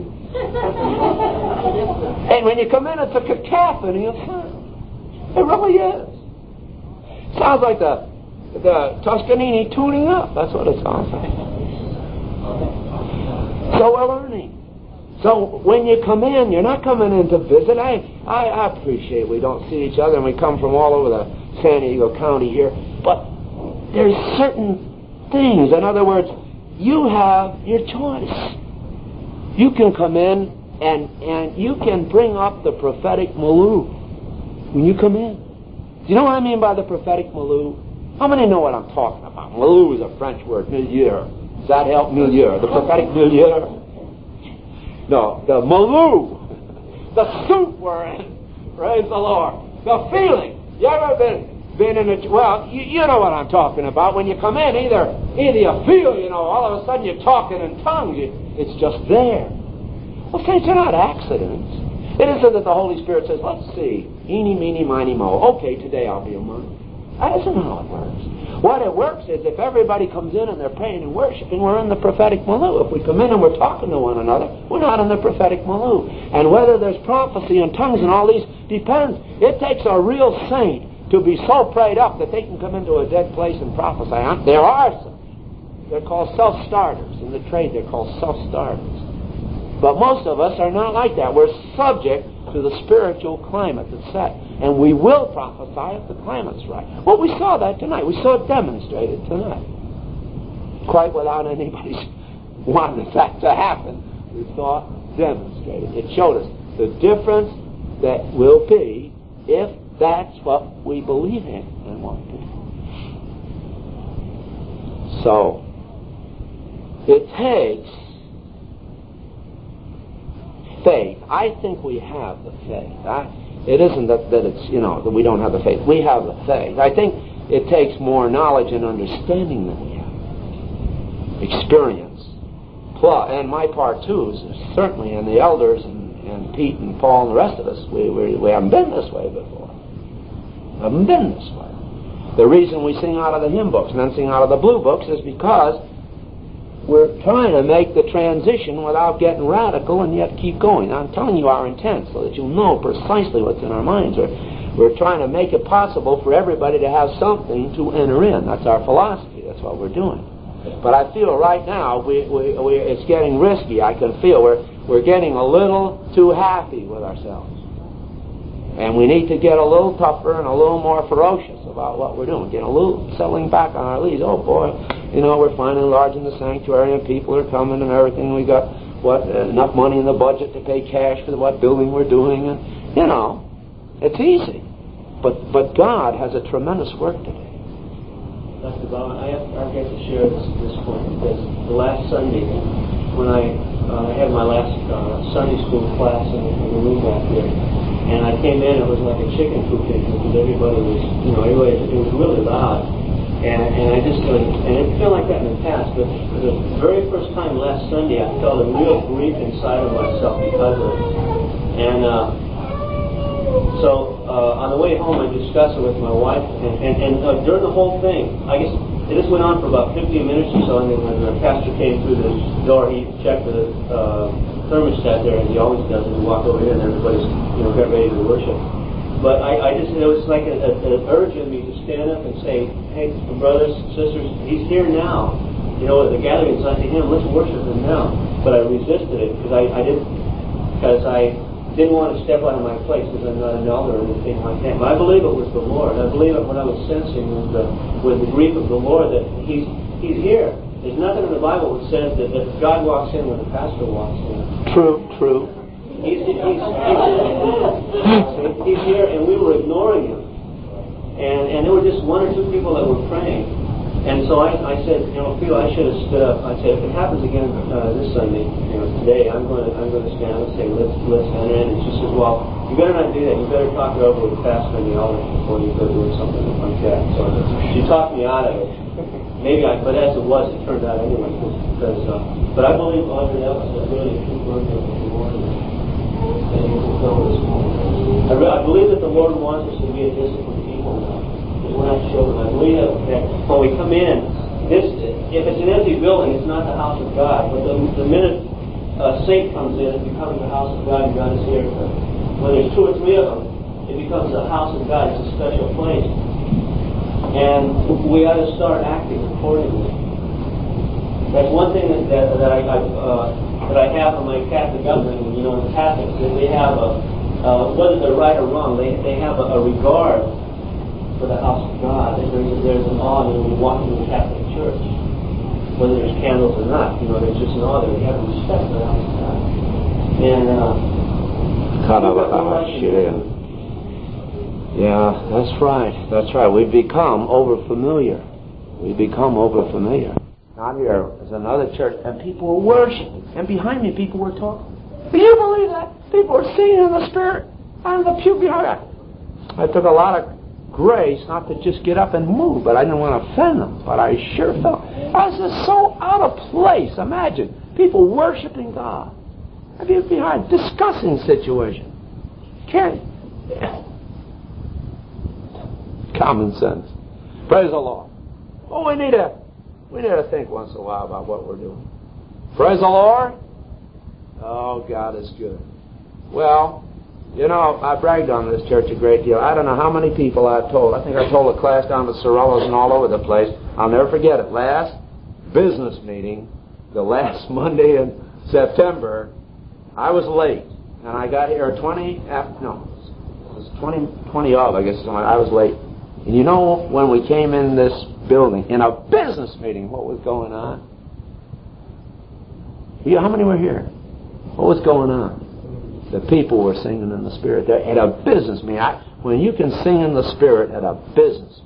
And when you come in, it's a cacophony of sound. It really is. Sounds like the Toscanini tuning up. That's what it sounds like. So we're learning. So when you come in, you're not coming in to visit. I appreciate we don't see each other, and we come from all over the San Diego County here. But there's certain things. In other words, you have your choice. You can come in and you can bring up the prophetic milieu when you come in. Do you know what I mean by the prophetic milieu? How many know what I'm talking about? Milieu is a French word, milieu. Does that help? Milieu. The prophetic milieu. No, the milieu. The suit we're in. Praise the Lord. The feeling. You ever been in a... Well, you know what I'm talking about. When you come in, either you feel, all of a sudden you're talking in tongues. It's just there. Well, saints, they're not accidents. It isn't that the Holy Spirit says, let's see, eeny, meeny, miny, mo. Okay, today I'll be among you. That isn't how it works. What it works is if everybody comes in and they're praying and worshiping, we're in the prophetic milieu. If we come in and we're talking to one another, we're not in the prophetic milieu. And whether there's prophecy and tongues and all these depends. It takes a real saint to be so prayed up that they can come into a dead place and prophesy. There are some. They're called self-starters. In the trade, they're called self-starters. But most of us are not like that. We're subject to the spiritual climate that's set. And we will prophesy if the climate's right. Well, we saw that tonight. We saw it demonstrated tonight. Quite without anybody's wanting that to happen. We saw it demonstrated. It showed us the difference that will be if that's what we believe in and want to do. So, it takes faith. I think we have the faith. It isn't that it's, that we don't have the faith. We have the faith. I think it takes more knowledge and understanding than we have. Experience. Plus, and my part too is certainly, and the elders and Pete and Paul and the rest of us, we haven't been this way before. Haven't been this way. The reason we sing out of the hymn books and then sing out of the blue books is because we're trying to make the transition without getting radical and yet keep going. I'm telling you our intent so that you'll know precisely what's in our minds. We're trying to make it possible for everybody to have something to enter in. That's our philosophy. That's what we're doing. But I feel right now it's getting risky. I can feel we're getting a little too happy with ourselves. And we need to get a little tougher and a little more ferocious about what we're doing. Get a little settling back on our leads. Oh boy, we're finally enlarging the sanctuary and people are coming and everything. We got enough money in the budget to pay cash for what building we're doing, and it's easy. But God has a tremendous work to do. Dr. Bauman, I have to share this point because the last Sunday when I had my last Sunday school class in the room back there. And I came in, it was like a chicken coop in because everybody was, it was really loud. And I just, and it's been like that in the past, but for the very first time last Sunday, I felt a real grief inside of myself because of it. And so on the way home, I discussed it with my wife, and during the whole thing, I guess this went on for about 15 minutes or so, and then when the pastor came through the door, he checked the thermostat there, as he always does, and we walk over here and everybody's get ready to worship. But I just, it was like an urge in me to stand up and say, hey, brothers, sisters, he's here now. The gathering is unto him, let's worship him now. But I resisted it because I didn't want to step out of my place because I'm not an elder or anything like that. But I believe it was the Lord. I believe it what I was sensing was the grief of the Lord that he's here. There's nothing in the Bible that says that God walks in when the pastor walks in. True. He's here, and we were ignoring him. And there were just one or two people that were praying. And so I said, Phil, I should have stood up. I said, if it happens again this Sunday, today, I'm going to stand up and say, let's enter in. And she says, well, you better not do that. You better talk it over with the pastor and the elders before you go doing something like that. So she talked me out of it. But as it was, it turned out anyway. But I believe, Audrey, that was really a true word of the Lord. I believe that the Lord wants us to be a disciplined people now. Because we're not children. I believe that when we come in, if it's an empty building, it's not the house of God. But the minute a saint comes in, it becomes the house of God, and God is here. When there's two or three of them, it becomes the house of God. It's a special place. And we ought to start acting accordingly. That's one thing that I have in my Catholic upbringing. The Catholics, they have whether they're right or wrong, they have a regard for the house of God. There's an awe when we walk into the Catholic Church, whether there's candles or not. There's just an awe there. They have a respect for the house of God. And yeah, that's right. That's right. We've become over-familiar. Out here is another church, and people were worshiping. And behind me, people were talking. Can you believe that? People were singing in the Spirit on the pew behind us. I took a lot of grace not to just get up and move, but I didn't want to offend them. But I sure felt I was just so out of place. Imagine people worshiping God. I'd be behind discussing situation. Common sense. Praise the Lord. Oh, we need to think once in a while about what we're doing. Praise the Lord. Oh, God is good. Well, you know, I bragged on this church a great deal. I don't know how many people I've told. I think I told a class down at Sorello's and all over the place. I'll never forget it. Last business meeting, the last Monday in September, I was late. And I got here 20 of, I guess. I was late. And you know, when we came in this building, in a business meeting, what was going on? How many were here? What was going on? The people were singing in the Spirit. They're at a business meeting. When you can sing in the Spirit at a business,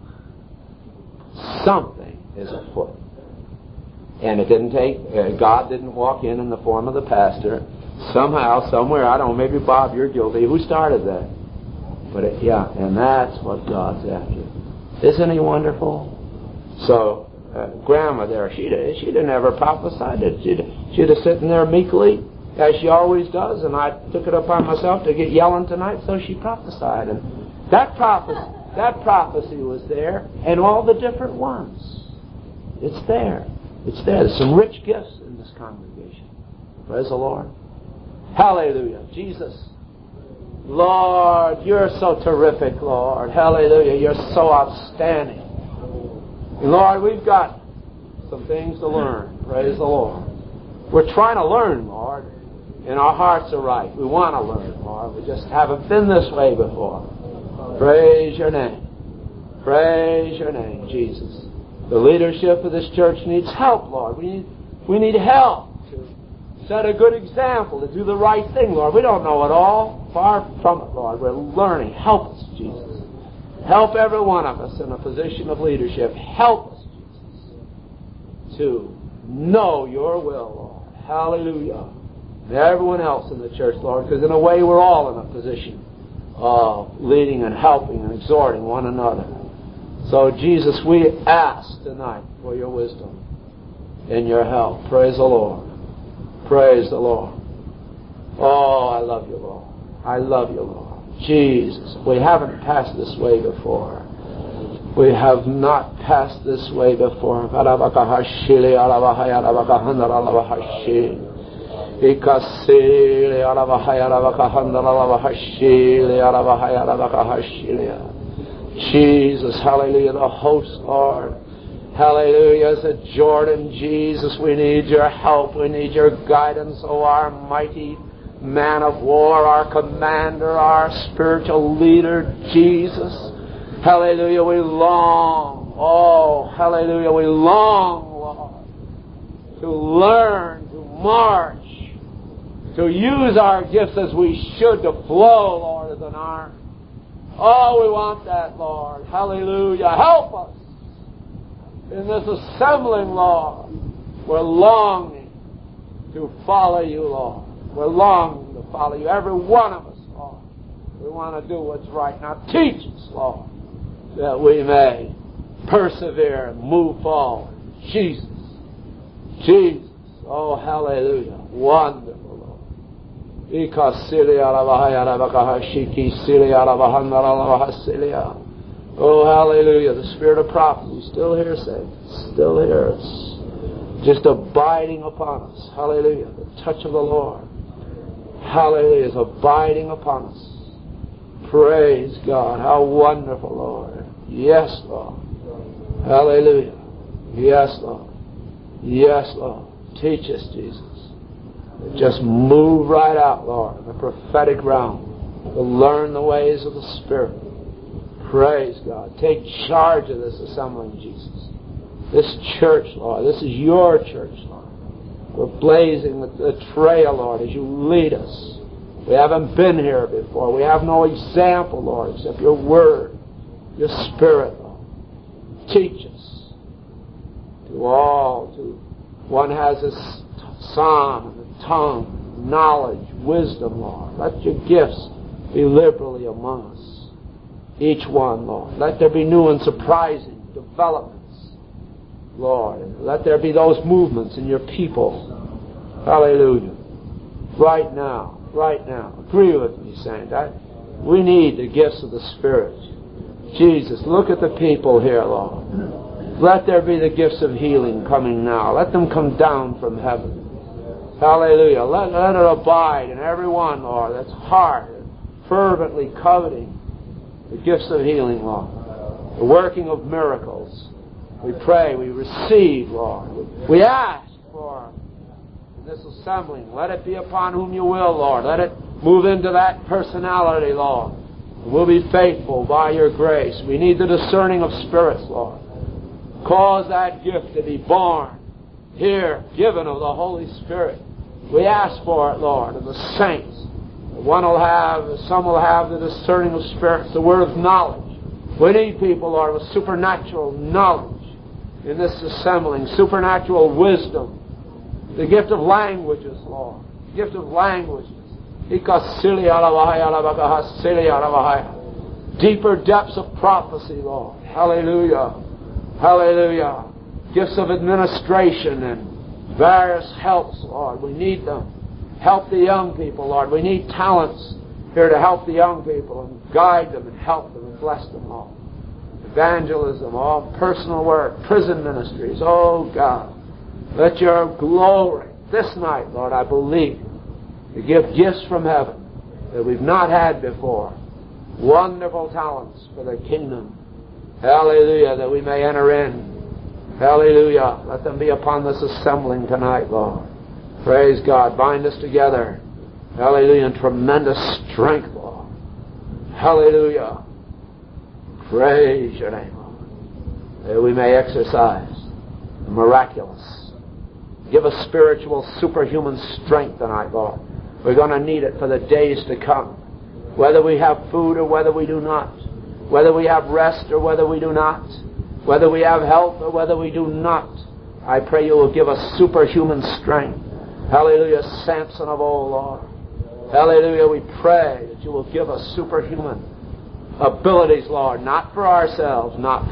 something is afoot. And it didn't take, God didn't walk in the form of the pastor. Somehow, somewhere, I don't know, maybe Bob, you're guilty. Who started that? But and that's what God's after. Isn't He wonderful? So, Grandma there, she'd have never prophesied it. She'd have sitting there meekly, as she always does, and I took it upon myself to get yelling tonight, so she prophesied. And that prophecy was there, and all the different ones. It's there. It's there. There's some rich gifts in this congregation. Praise the Lord. Hallelujah. Jesus. Lord, you're so terrific, Lord. Hallelujah. You're so outstanding. And Lord, we've got some things to learn. Praise the Lord. We're trying to learn, Lord. And our hearts are right. We want to learn, Lord. We just haven't been this way before. Praise your name. Praise your name, Jesus. The leadership of this church needs help, Lord. We need help to set a good example, to do the right thing, Lord. We don't know it all. Far from it, Lord. We're learning. Help us, Jesus. Help every one of us in a position of leadership. Help us, Jesus, to know your will, Lord. Hallelujah. And everyone else in the church, Lord, because in a way we're all in a position of leading and helping and exhorting one another. So, Jesus, we ask tonight for your wisdom and your help. Praise the Lord. Praise the Lord. Oh, I love you, Lord. I love you, Lord. Jesus, we haven't passed this way before. We have not passed this way before. Jesus, hallelujah, the host, Lord. Hallelujah, as a Jordan, Jesus, we need your help. We need your guidance, oh, our mighty man of war, our commander, our spiritual leader, Jesus. Hallelujah, we long, oh, hallelujah, we long, Lord, to learn, to march, to use our gifts as we should, to flow, Lord, as an army. Oh, we want that, Lord. Hallelujah. Help us in this assembling, Lord. We're longing to follow you, Lord. We're longing to follow you. Every one of us, Lord. We want to do what's right. Now teach us, Lord, that we may persevere and move forward. Jesus. Jesus. Oh, hallelujah. Wonderful, Lord. Oh, hallelujah. The spirit of prophecy still here, saints. Still here. It's just abiding upon us. Hallelujah. The touch of the Lord. Hallelujah. Is abiding upon us. Praise God. How wonderful, Lord. Yes, Lord. Hallelujah. Yes, Lord. Yes, Lord. Teach us, Jesus. Just move right out, Lord, in the prophetic realm, to learn the ways of the Spirit. Praise God. Take charge of this assembling, Jesus. This church, Lord. This is your church, Lord. We're blazing the trail, Lord, as you lead us. We haven't been here before. We have no example, Lord, except your word, your Spirit, Lord. Teach us. To all, one has a psalm, tongue, knowledge, wisdom, Lord. Let your gifts be liberally among us. Each one, Lord. Let there be new and surprising developments, Lord. And let there be those movements in your people. Hallelujah. Right now. Agree with me, saint. We need the gifts of the Spirit. Jesus, look at the people here, Lord. Let there be the gifts of healing coming now. Let them come down from heaven. Hallelujah. Let it abide in everyone, Lord, that's heart and fervently coveting the gifts of healing, Lord. The working of miracles. We pray, we receive, Lord. We ask for this assembling. Let it be upon whom you will, Lord. Let it move into that personality, Lord. We'll be faithful by your grace. We need the discerning of spirits, Lord. Cause that gift to be born here, given of the Holy Spirit. We ask for it, Lord, of the saints. Some will have the discerning of spirits, the word of knowledge. We need people, Lord, with supernatural knowledge in this assembling, supernatural wisdom. The gift of languages, Lord. The gift of languages. Deeper depths of prophecy, Lord. Hallelujah. Hallelujah. Gifts of administration and various helps, Lord. We need them. Help the young people, Lord. We need talents here to help the young people and guide them and help them and bless them, Lord. Evangelism, all personal work, prison ministries. Oh, God. Let your glory this night, Lord, I believe, to give gifts from heaven that we've not had before. Wonderful talents for the kingdom. Hallelujah, that we may enter in. Hallelujah. Let them be upon this assembling tonight, Lord. Praise God. Bind us together. Hallelujah. In tremendous strength, Lord. Hallelujah. Praise your name, Lord. That we may exercise the miraculous. Give us spiritual, superhuman strength tonight, Lord. We're going to need it for the days to come. Whether we have food or whether we do not. Whether we have rest or whether we do not. Whether we have health or whether we do not. I pray you will give us superhuman strength. Hallelujah, Samson of old, Lord. Hallelujah, we pray that you will give us superhuman abilities, Lord, not for ourselves,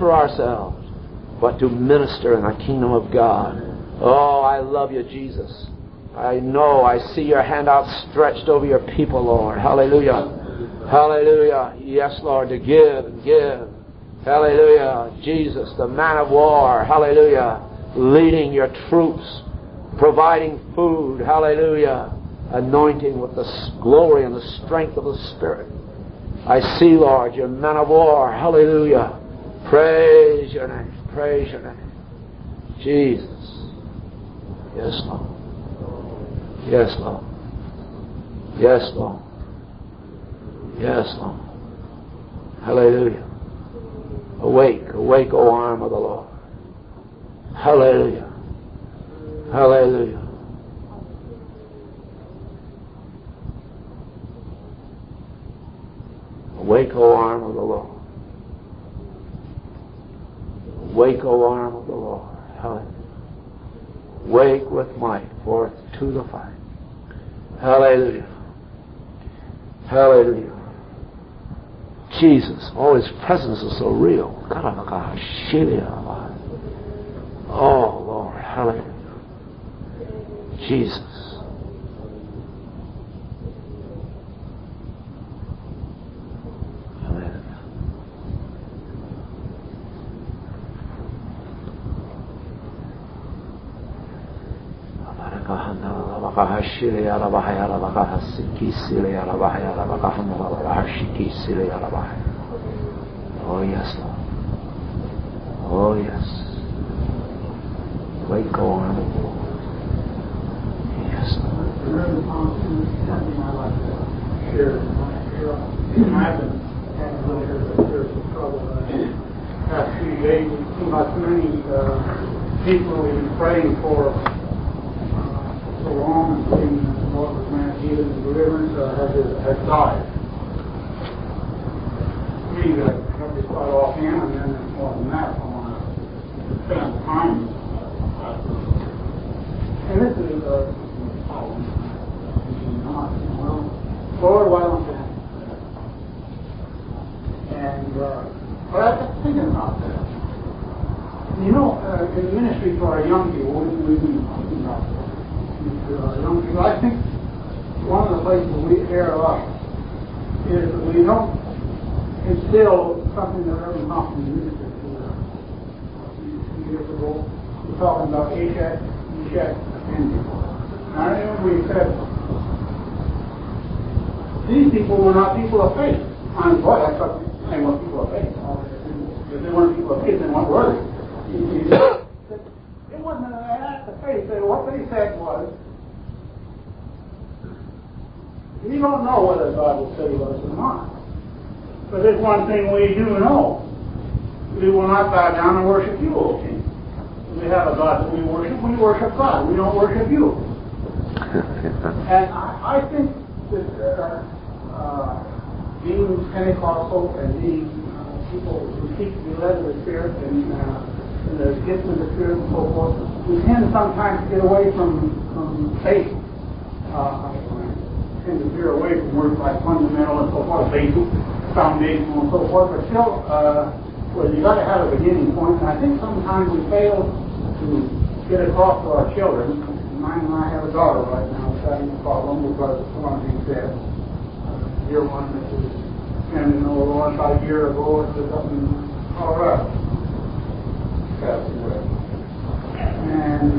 but to minister in the kingdom of God. Oh, I love you, Jesus. I know, I see your hand outstretched over your people, Lord. Hallelujah. Hallelujah. Yes, Lord, to give and give. Hallelujah. Jesus, the man of war. Hallelujah. Leading your troops. Providing food. Hallelujah. Anointing with the glory and the strength of the Spirit. I see, Lord, your men of war. Hallelujah. Praise your name. Praise your name. Jesus. Yes, Lord. Yes, Lord. Yes, Lord. Yes, Lord. Hallelujah. Awake, awake, O arm of the Lord. Hallelujah. Hallelujah. Awake, O arm of the Lord. Awake, O arm of the Lord. Hallelujah. Wake with might forth to the fight. Hallelujah. Hallelujah. Jesus. Oh, His presence is so real. Oh, Lord. Hallelujah. Jesus. Oh, yes, Lord. Oh, yes. Wake, go on. Yes, Lord. Something I'd like to share. I've been having a little bit of spiritual trouble the past few days. It seems like many people we've been praying for so long and believing that the Lord was grant healing and deliverance has died. Me, that helped me start offhand, and then more than that, I want to spend time. And this is Lord, why don't you? And but I was thinking about that. You know, in ministry to our young people, we've been talking about young people. I think one of the places we err up is that we don't instill something that Reverend Hoffman ministered to years ago. We're talking about Ashak, Meshach, and Abednego. And I remember he said, these people were not people of faith. I thought I thought they weren't people of faith. If they weren't people of faith, they weren't worthy. It wasn't an act of faith. What they said was, we don't know whether God will save us or not. But there's one thing we do know. We will not bow down and worship you, O King. We have a God that we worship God. We don't worship you. And I think that being Pentecostal and being people who seek to be led of the Spirit and the gifts of the Spirit and so forth, we tend sometimes to get away from faith. Tend to veer away from words like fundamental and so forth, basic, foundational and so forth, but still, well, you got to have a beginning point, and I think sometimes we fail to get across to our children. Mine and I have a daughter right now who's having a problem because one of these dead. Dear one that was standing in the Lord about a year ago, it was up in Colorado. Passed away. And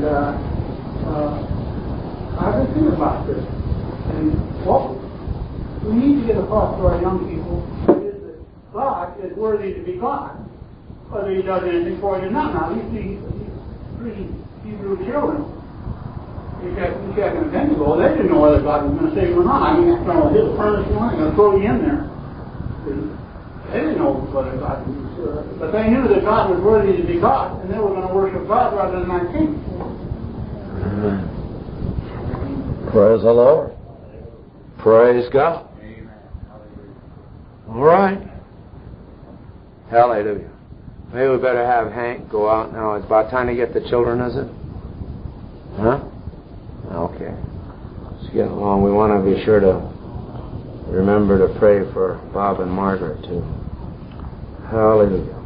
I've been thinking about this. And what we need to get across to our young people is that God is worthy to be God, whether He does anything for you or not. Now, these three Hebrew children, Meshach and Abednego, they didn't know whether God was going to save them or not. I mean, they're going to hit the furnace, they're going to throw you in there. They didn't know whether God was, but they knew that God was worthy to be God, and they were going to worship God rather than that king. Praise the Lord. Praise God. All right. Hallelujah. Maybe we better have Hank go out now. It's about time to get the children, is it? Huh? Okay. Let's get along. We want to be sure to remember to pray for Bob and Margaret, too. Hallelujah.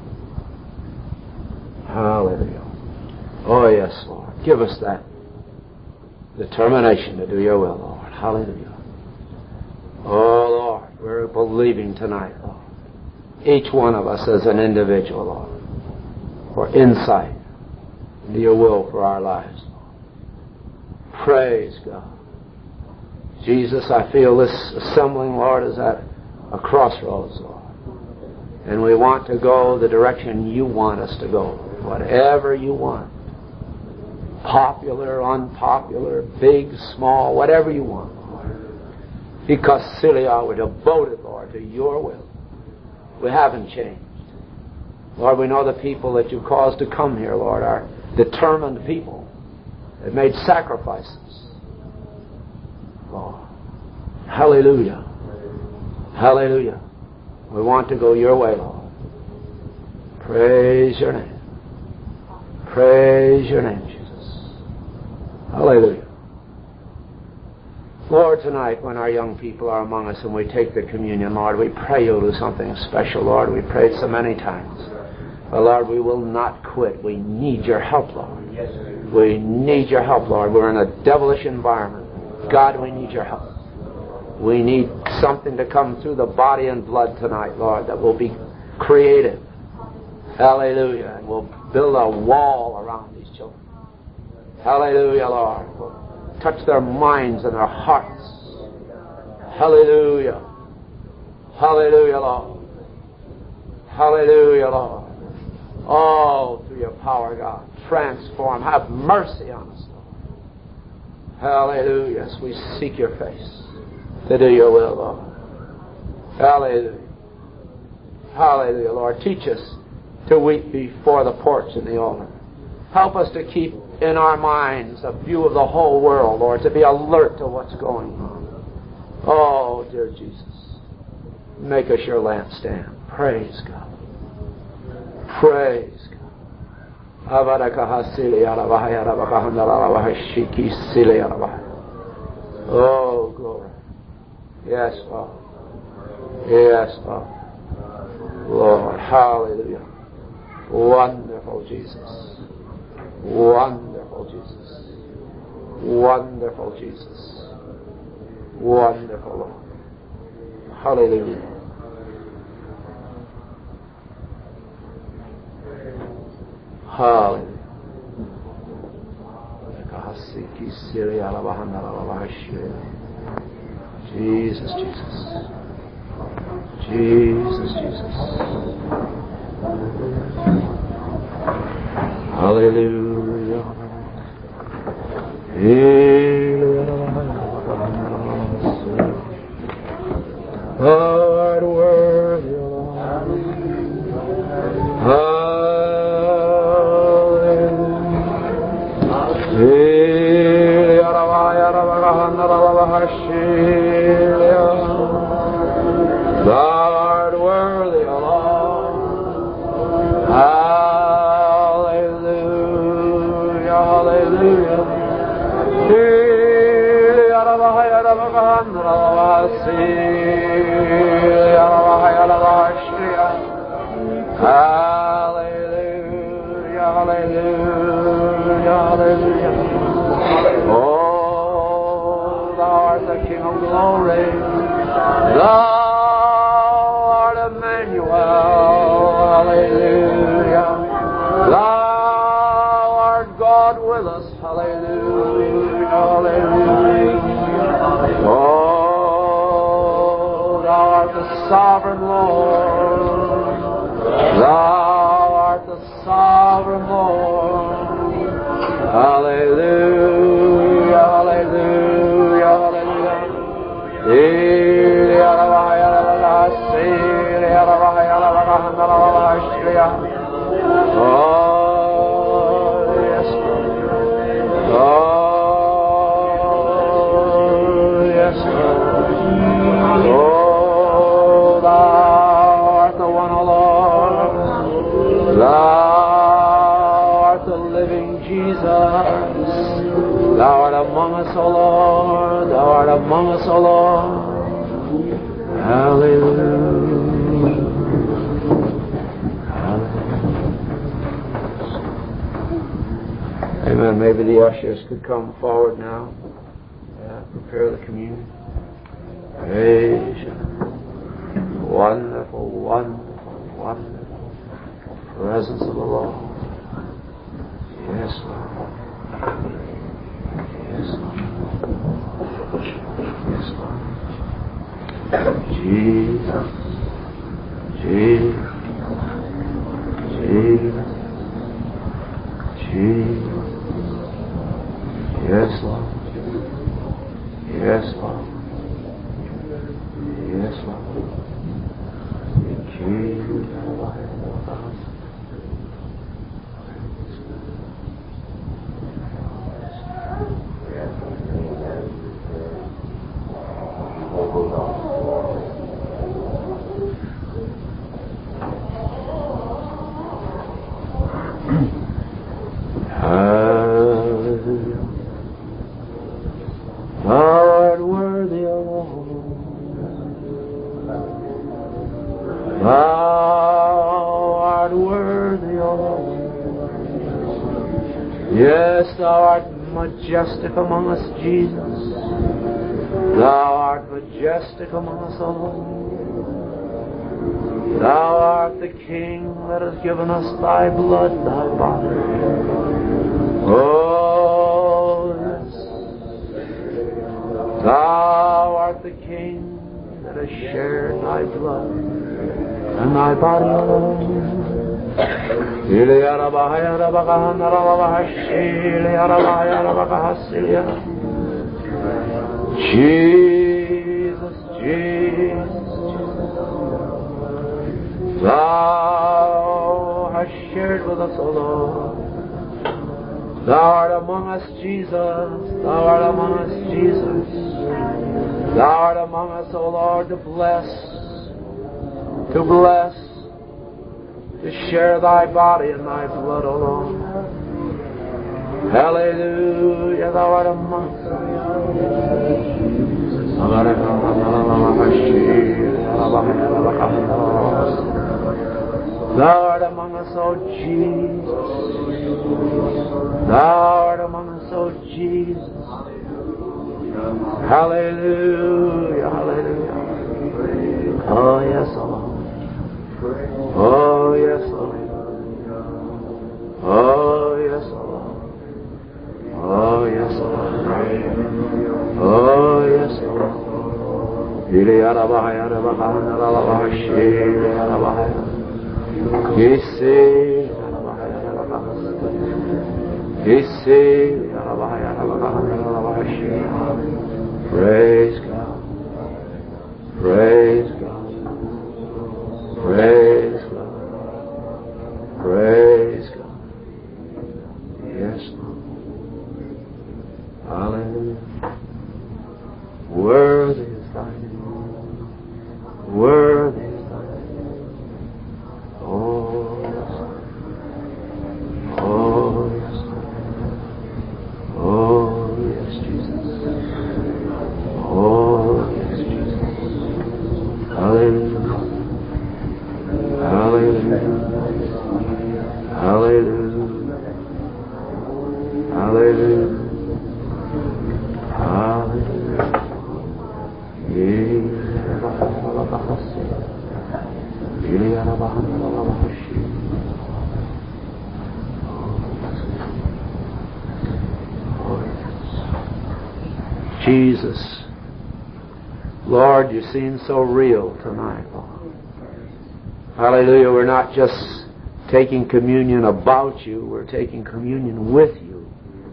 Hallelujah. Oh, yes, Lord. Give us that determination to do your will, Lord. Hallelujah. Oh, Lord, we're believing tonight, Lord. Each one of us as an individual, Lord, for insight into your will for our lives, Lord. Praise God. Jesus, I feel this assembling, Lord, is at a crossroads, Lord. And we want to go the direction you want us to go. Whatever you want. Popular, unpopular, big, small, whatever you want. Because, Celia, we're devoted, Lord, to your will. We haven't changed. Lord, we know the people that you caused to come here, Lord, are determined people. They've made sacrifices. Lord. Hallelujah. Hallelujah. We want to go your way, Lord. Praise your name. Praise your name, Jesus. Hallelujah. Lord, tonight when our young people are among us and we take the communion, Lord, we pray you'll do something special, Lord. We prayed so many times. But Lord, we will not quit. We need your help, Lord. We need your help, Lord. We're in a devilish environment. God, we need your help. We need something to come through the body and blood tonight, Lord, that will be creative. Hallelujah. And we'll build a wall around these children. Hallelujah, Lord. We'll touch their minds and their hearts. Hallelujah. Hallelujah, Lord. Hallelujah, Lord. Oh, through your power, God. Transform. Have mercy on us, Lord. Hallelujah. As we seek your face to do your will, Lord. Hallelujah. Hallelujah, Lord. Teach us to weep before the porch and the altar. Help us to keep in our minds a view of the whole world, Lord, to be alert to what's going on. Oh, dear Jesus, make us your lampstand. Praise God. Praise God. Oh, glory. Yes, Father. Yes, Father. Lord, hallelujah. Wonderful Jesus. Wonderful Jesus. Wonderful Jesus. Wonderful Lord. Hallelujah. Hallelujah. Jesus, Jesus. Jesus, Jesus. Hallelujah. Thou art worthy, O Lord. Thou art worthy, O Lord. Hallelujah, hallelujah. Hallelujah, hallelujah, hallelujah. Oh, thou art the King of glory. Thou art Emmanuel. Hallelujah. Thou art God with us. Hallelujah, hallelujah. Oh, thou art the sovereign Lord. Thou art the sovereign Lord. Hallelujah, hallelujah, hallelujah. Oh, yes, Lord. Oh, yes, Lord. Oh, thou art the one, O Lord. Thou art the living Jesus. Thou art among us, O Lord. Thou art among us, O Lord. Hallelujah. Hallelujah. Amen. Maybe the ushers could come forward now. Prepare the communion. Praise you. Wonderful, wonderful, wonderful presence of the Lord. Yes, Lord. Yes, Lord. Yes, Lord. Jesus. Jesus. Jesus. Jesus. Yes, Lord. Yes, Lord. Yes, Lord. Jesus. Hallelujah. Thou art worthy, O Lord. Thou art worthy, O Lord. Yes, thou art majestic among us, Jesus. Thou art majestic among us, O Lord. Thou art the King that has given us thy blood, thy body. Oh, yes. Thou art the King that has shared thy blood and thy body, O Lord. Jesus, Jesus. Thou hast shared with us, O Lord. Thou art among us, Jesus. Thou art among us, Jesus. Thou art among us, O Lord, to bless, to share thy body and thy blood, O Lord. Hallelujah, thou art among us. Thou art among us, O Jesus. Thou art among us, O Jesus. Hallelujah, hallelujah. Oh, yes, O Lord. Oh, yes, O Lord. Oh, yes, O Lord. Oh, yes, O Lord. Praise God. Praise God. Praise God. Praise God. Yes, Lord. Hallelujah. Worthy is thy name. Worthy is thy name. Oh, yes. Oh, yes. Oh, yes, Jesus. Oh, yes, Jesus. Hallelujah. Hallelujah. Hallelujah. Hallelujah. Hallelujah. Jesus, Lord, you seem so real tonight, Lord. Hallelujah. We're not just taking communion about you, we're taking communion with you.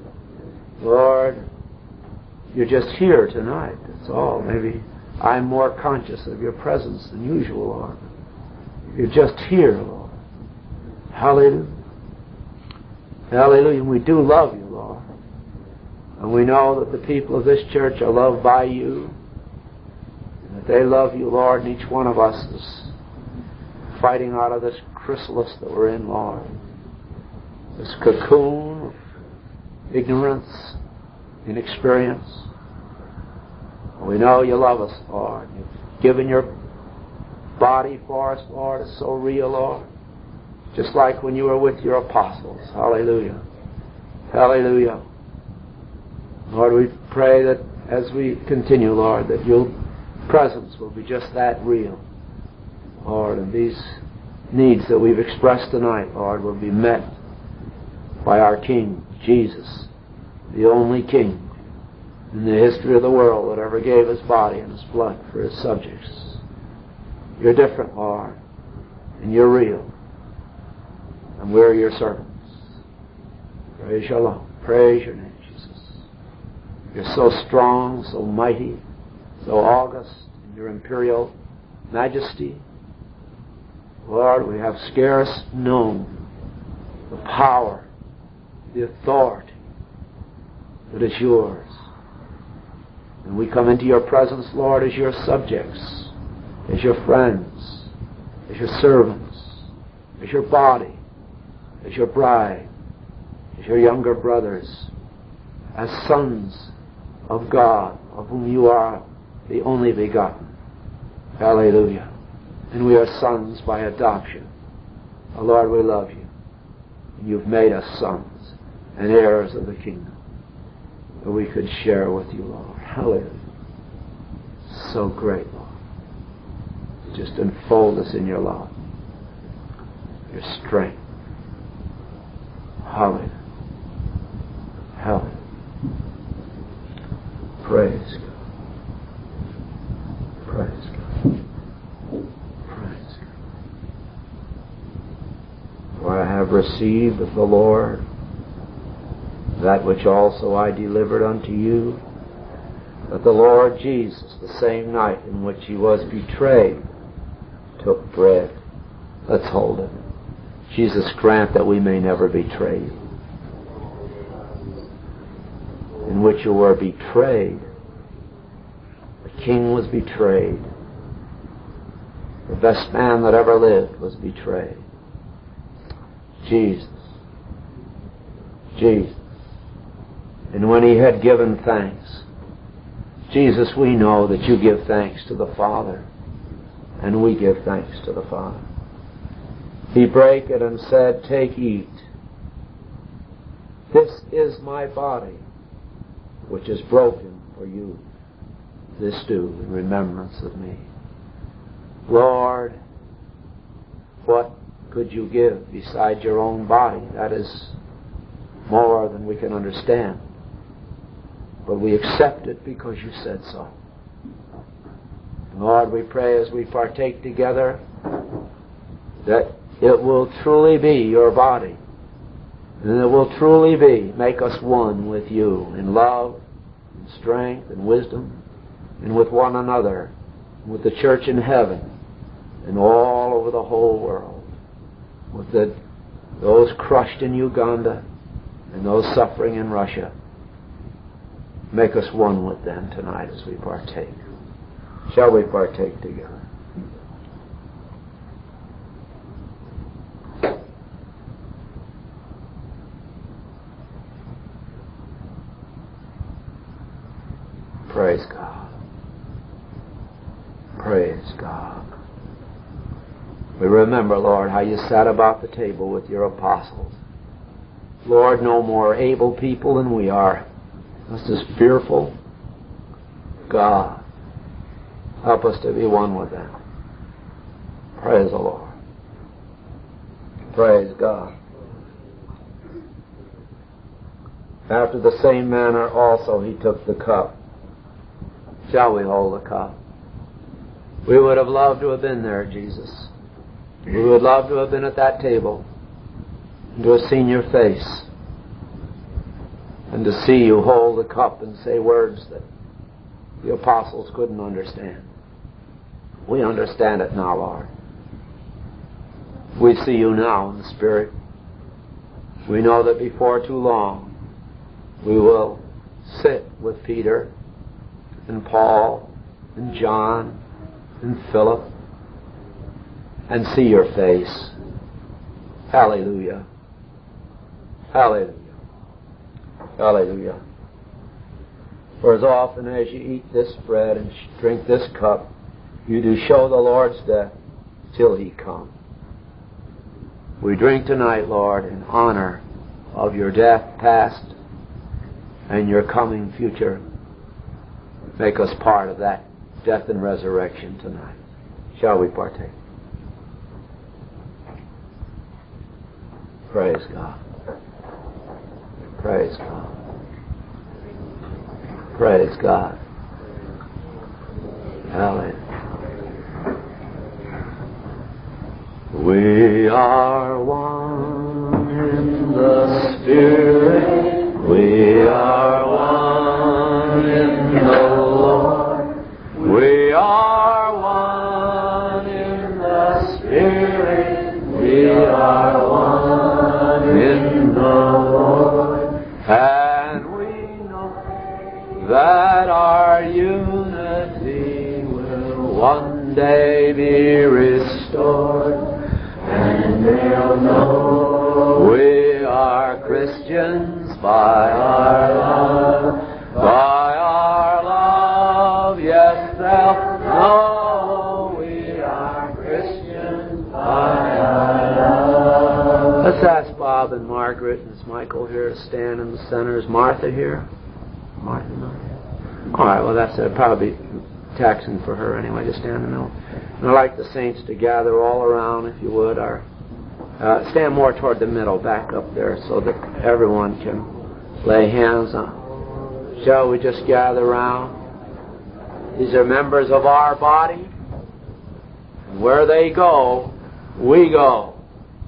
Lord, you're just here tonight, that's all. Maybe I'm more conscious of your presence than usual, Lord. You're just here, Lord. Hallelujah. Hallelujah. And we do love you, Lord. And we know that the people of this church are loved by you. And that they love you, Lord, and each one of us is fighting out of this chrysalis that we're in, Lord. This cocoon of ignorance, inexperience. We know you love us, Lord. You've given your body for us, Lord. It's so real, Lord. Just like when you were with your apostles. Hallelujah. Hallelujah. Lord, we pray that as we continue, Lord, that your presence will be just that real, Lord, and these needs that we've expressed tonight, Lord, will be met by our King, Jesus, the only King in the history of the world that ever gave his body and his blood for his subjects. You're different, Lord, and you're real, and we're your servants. Praise your Lord. Praise your name, Jesus. You're so strong, so mighty, so august in your imperial majesty. Lord, we have scarce known the power, the authority that is yours. And we come into your presence, Lord, as your subjects, as your friends, as your servants, as your body, as your bride, as your younger brothers, as sons of God, of whom you are the only begotten. Hallelujah. And we are sons by adoption. Oh, Lord, we love you. And you've made us sons and heirs of the kingdom that we could share with you, Lord. Hallelujah. So great, Lord. Just enfold us in your love, your strength. Hallelujah. Hallelujah. Praise God. Praise God. Praise God. For I have received of the Lord that which also I delivered unto you, that the Lord Jesus, the same night in which he was betrayed, took bread. Let's hold it. Jesus, grant that we may never betray you. In which you were betrayed. The King was betrayed. The best man that ever lived was betrayed. Jesus. Jesus. And when he had given thanks, Jesus, we know that you give thanks to the Father, and we give thanks to the Father. He brake it and said, take, eat. This is my body, which is broken for you. This do in remembrance of me. Lord, what could you give beside your own body? That is more than we can understand. But we accept it because you said so. Lord, we pray as we partake together that it will truly be your body. And it will truly be, make us one with you in love, and strength, and wisdom, and with one another, with the church in heaven, and all over the whole world, with those crushed in Uganda and those suffering in Russia. Make us one with them tonight as we partake. Shall we partake together? Praise God. Praise God. We remember, Lord, how you sat about the table with your apostles. Lord, no more able people than we are. Just as fearful. God, help us to be one with them. Praise the Lord. Praise God. After the same manner also he took the cup. Shall we hold the cup? We would have loved to have been there, Jesus. We would love to have been at that table and to have seen your face and to see you hold the cup and say words that the apostles couldn't understand. We understand it now, Lord. We see you now in the Spirit. We know that before too long we will sit with Peter and Paul and John and Philip and see your face. Hallelujah. Hallelujah. Hallelujah. For as often as you eat this bread and drink this cup, you do show the Lord's death till he come. We drink tonight, Lord, in honor of your death past and your coming future. Make us part of that death and resurrection tonight. Shall we partake? Praise God. Praise God. Praise God. Hallelujah. We are one in the Spirit. We are one in the Lord. We are one in the Spirit. We are one in the Lord. And we know that our unity will one day be restored. And they'll know we are Christians by our love, by our love. Yes, they'll know we are Christians by our love. Let's ask Bob and Margaret and Michael here to stand in the center. Is Martha here? Martha not here? All right, well, that's probably taxing for her anyway to stand in the middle. And I'd like the saints to gather all around, if you would, or stand more toward the middle, back up there, so that everyone can lay hands on. Shall we just gather around? These are members of our body. And where they go, we go.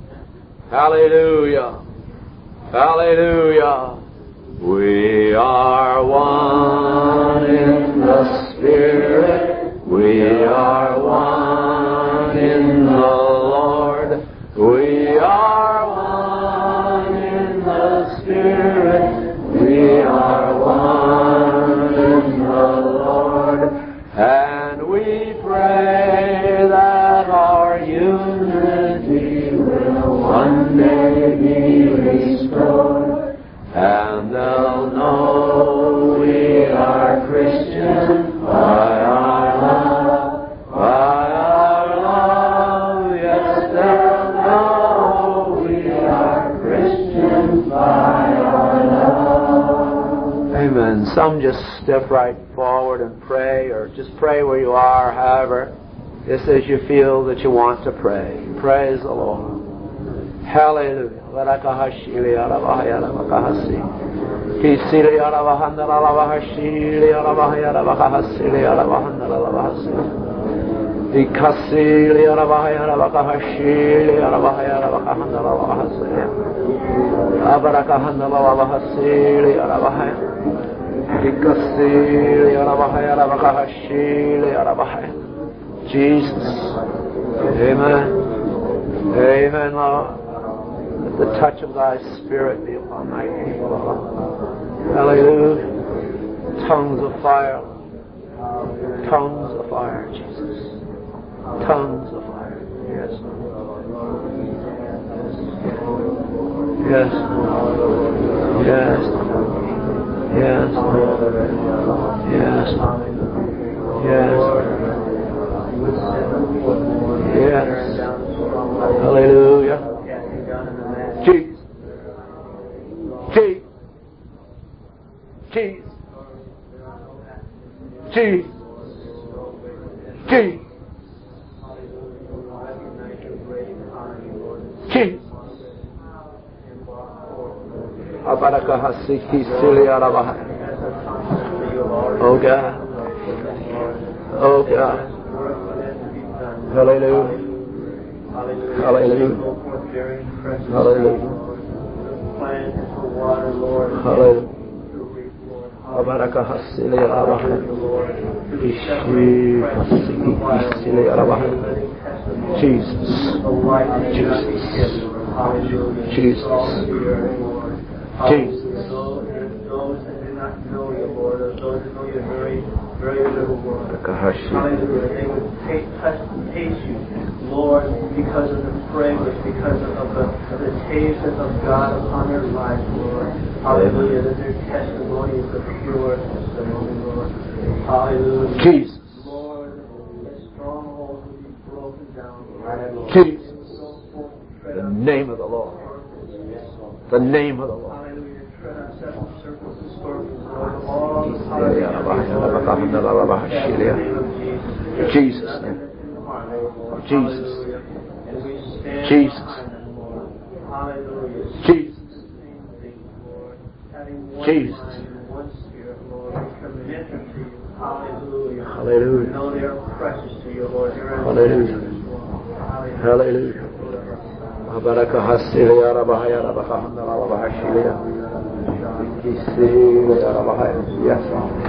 Hallelujah. Hallelujah. We are one in the Spirit. We are one in the Lord. We are one in the Spirit. We are one in the Lord. And we pray that our unity will one day be restored. And they'll know we are Christians by our love, by our love. Yes, they'll know we are Christians by our love. Amen. Some just step right forward and pray, or just pray where you are, however, just as you feel that you want to pray. Praise the Lord. Hallelujah. Ikasili arabahaya arabakahashili arabahaya arabakahana arabahasili abarakahana arabahasili arabahaya Ikasili arabahaya arabakahashili arabahaya. Jesus. Amen. Amen, Lord. Let the touch of thy Spirit be upon thy people, Lord. Hallelujah. Tongues of fire. Tongues of fire, Jesus. Tongues of fire. Yes. Yes. Yes. Yes. Yes. Yes. Yes. Hallelujah. Jesus. Jesus. Jesus. Jesus. Jesus. Jesus. Abarakahasiki sili arabaha. Oh God. Oh God. Hallelujah. Hallelujah. Hallelujah. Hallelujah. Abarakahasili arabaha. Ishi hasiki sili arabaha. Jesus. Jesus. Jesus. Jesus. Those that do not know you, Lord, or those that know you very, very little, Lord. Hallelujah. They would taste you, Lord, because of the fragrance, because of the taste of God upon their lives, Lord. Hallelujah. That their testimony is a pure testimony, Lord. Hallelujah. Jesus. Lord, that strongholds will be broken down, Lord. Jesus. The name of the Lord. The name of the Lord. Hallelujah. Tread on serpents and scorpions, Lord. All the Jesus. Jesus. Jesus. Hallelujah. Jesus. Jesus. One spirit, Lord. We commit them to you. Hallelujah. Hallelujah. We know they are precious to you, Lord. Hallelujah. Hallelujah. Abarakahasili arabahaya arabakahana arabahashiliya. Ikisili arabahaya. Yes.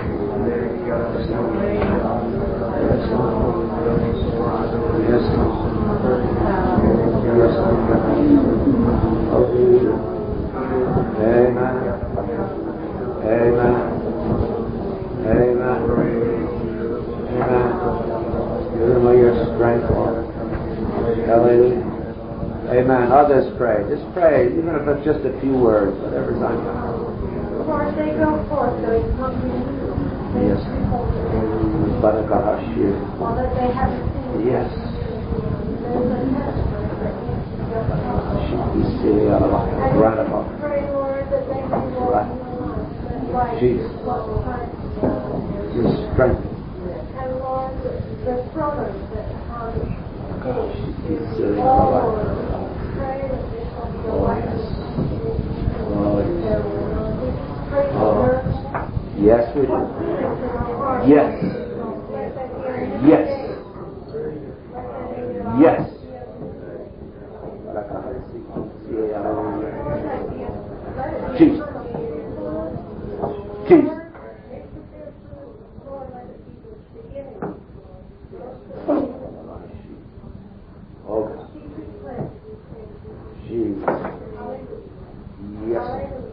Yes. Yes. Yes. Hallelujah. Amen. Amen. Amen. Amen. Give them all your strength, Lord. Hallelujah. Amen. Others pray. Just pray, even if it's just a few words, whatever's on your heart. Lord, they go forth, those hungry. Yes. Barakahashir. All that they haven't seen. Yes. There's a testimony that needs to go forth. Pray, Lord, that they may walk in the light. Jesus. Your strength. And Lord, the brothers that have Jesus. pray that they shall be a light. Yes, we do. Yes. Yes. Yes. Jesus. Jesus. Oh God. Jesus. Yes.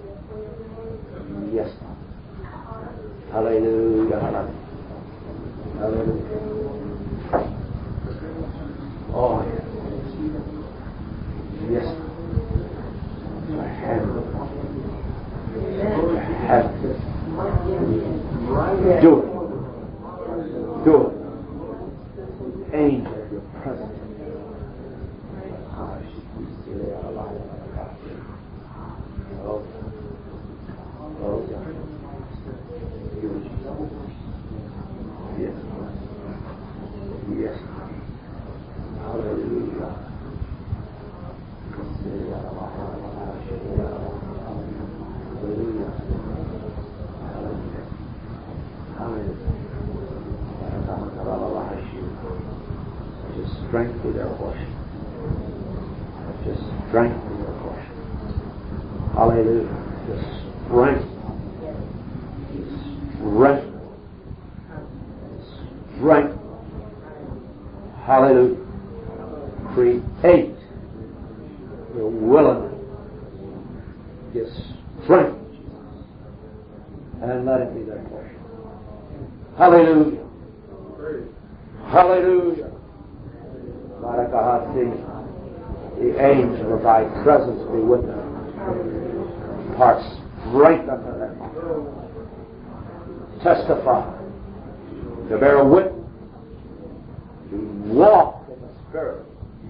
Yes. Hallelujah. Hallelujah. Oh yes. Yes. For heaven. For heaven. Do it. Do it. Angel of your presence. Oh, oh God. Yes. Yes. Hallelujah. Hallelujah. Hallelujah. Hallelujah. strength be their portion. Let just strength be their portion. Hallelujah. Just strength. Strength. Strength. Hallelujah. Create the willingness. Give strength. And let it be their portion. Hallelujah. Hallelujah. Barakahasi. The angel of thy presence be with them. Impart strength unto them. Testify. To bear witness. To walk in the Spirit.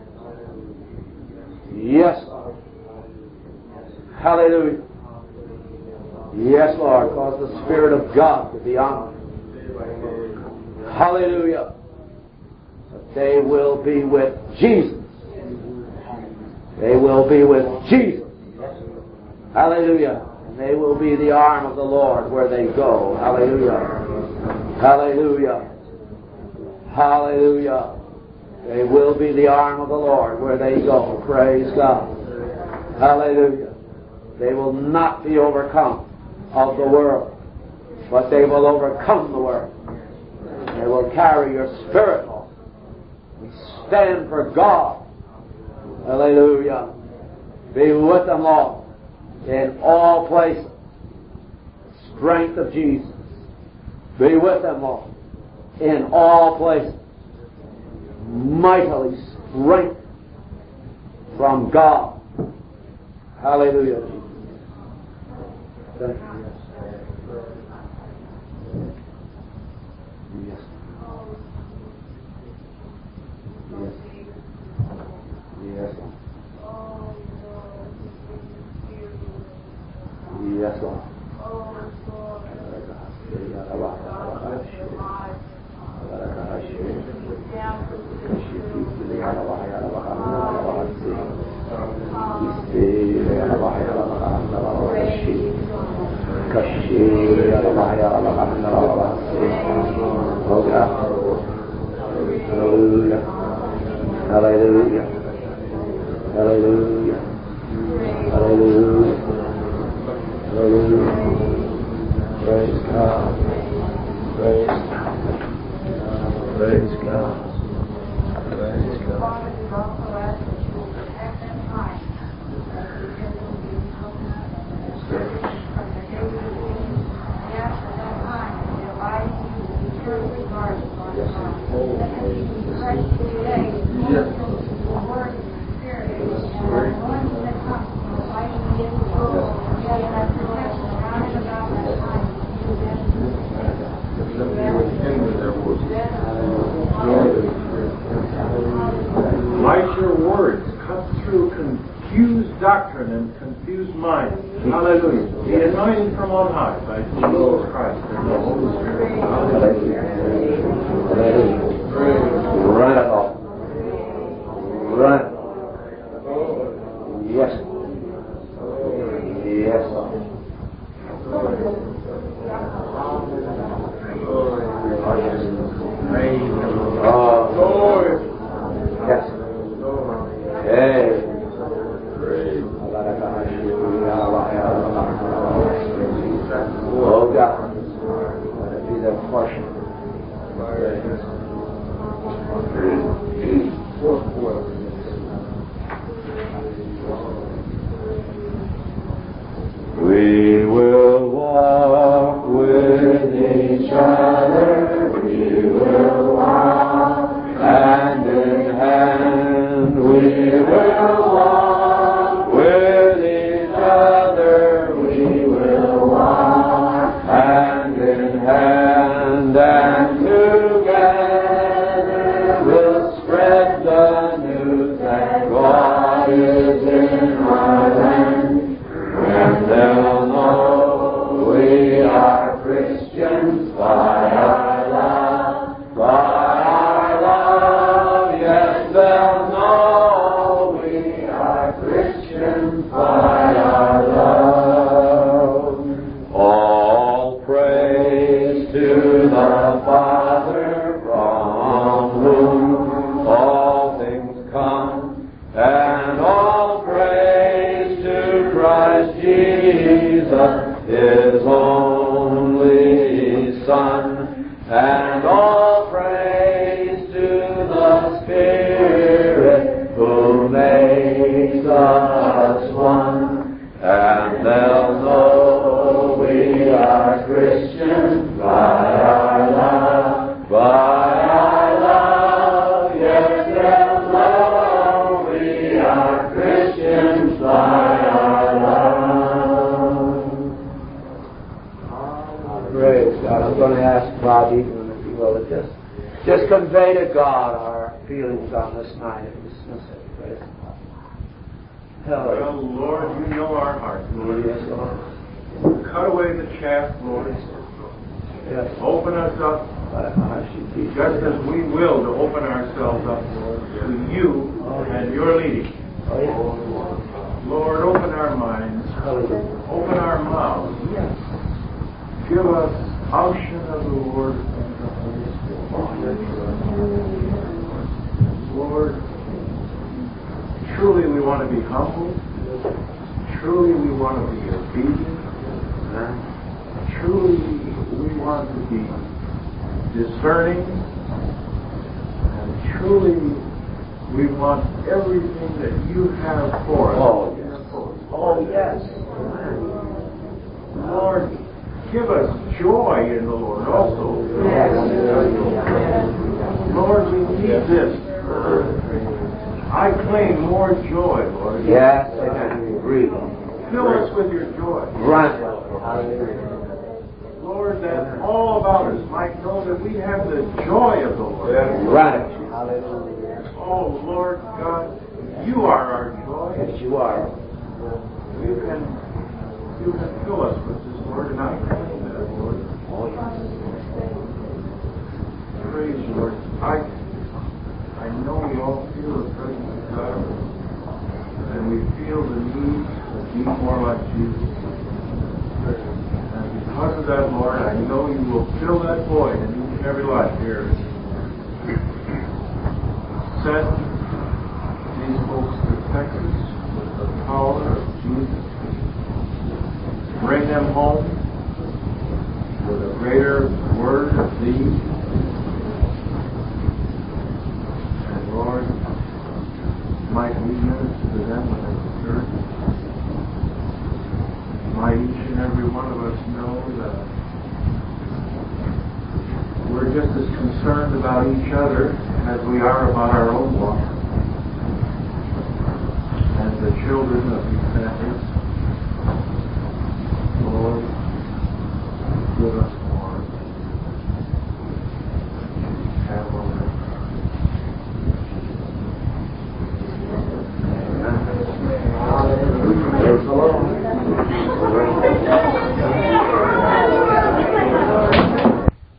Yes, Lord. Hallelujah. Yes, Lord. Cause the Spirit of God to be on them. Hallelujah. That they will be with Jesus. They will be with Jesus. Hallelujah. And they will be the arm of the Lord where they go. Hallelujah. Hallelujah. Hallelujah. They will be the arm of the Lord where they go. Praise God. Hallelujah. They will not be overcome of the world, but they will overcome the world. They will carry your Spirit, Lord. We stand for God. Hallelujah. Be with them, Lord, in all places. The strength of Jesus. Be with them, Lord, in all places. Mightily strength from God. Hallelujah. Thank you. Yes. Yes. Yes. Yes, Lord. Hallelujah. Hallelujah. Hallelujah. Hallelujah. Hallelujah. Praise God. Praise God. Praise God. Praise God. Might your words cut through confused doctrine and confused minds. Hallelujah. Be anointed from on high by Jesus Christ and the Holy Spirit. Hallelujah. Run it off. Run. Yes. Yes. Yes. Hey. Oh God. Let it be their portion. We will walk with each other. We will walk. Just convey to God our feelings on this night and dismiss it. Praise God. Well, Lord, you know our hearts, Lord. Yes, Lord. Cut away the chaff, Lord. Yes. Open us up, just as we will to open ourselves up, Lord, to you and your leading. Oh, yes. Lord, open our minds, open our mouths. Yes. Give us unction of the Lord and the Holy Spirit. Lord, truly we want to be humble. Truly we want to be obedient. Truly we want to be discerning. And truly we want everything that you have for us. Oh, yes. Lord, give us joy in the Lord also. Yes. Lord, we need this. I claim more joy, Lord. Yes, amen. Breathe. Fill us with your joy. Grant. Lord, that all about us might know that we have the joy of the Lord. Grant. Oh, Lord God, you are our joy. Yes, you are. You can fill us with this, Lord, and I claim that, Lord. Oh, yes. Praise you, Lord. I know we all feel the presence of God, and we feel the need to be more like Jesus. And because of that, Lord, I know you will fill that void in each and every life here. Send these folks to Texas with the power of Jesus. Bring them home with a greater word of thee. And Lord, might we minister to them when they return. Might each and every one of us know that we're just as concerned about each other as we are about our own walk. And the children of these families, Lord, give us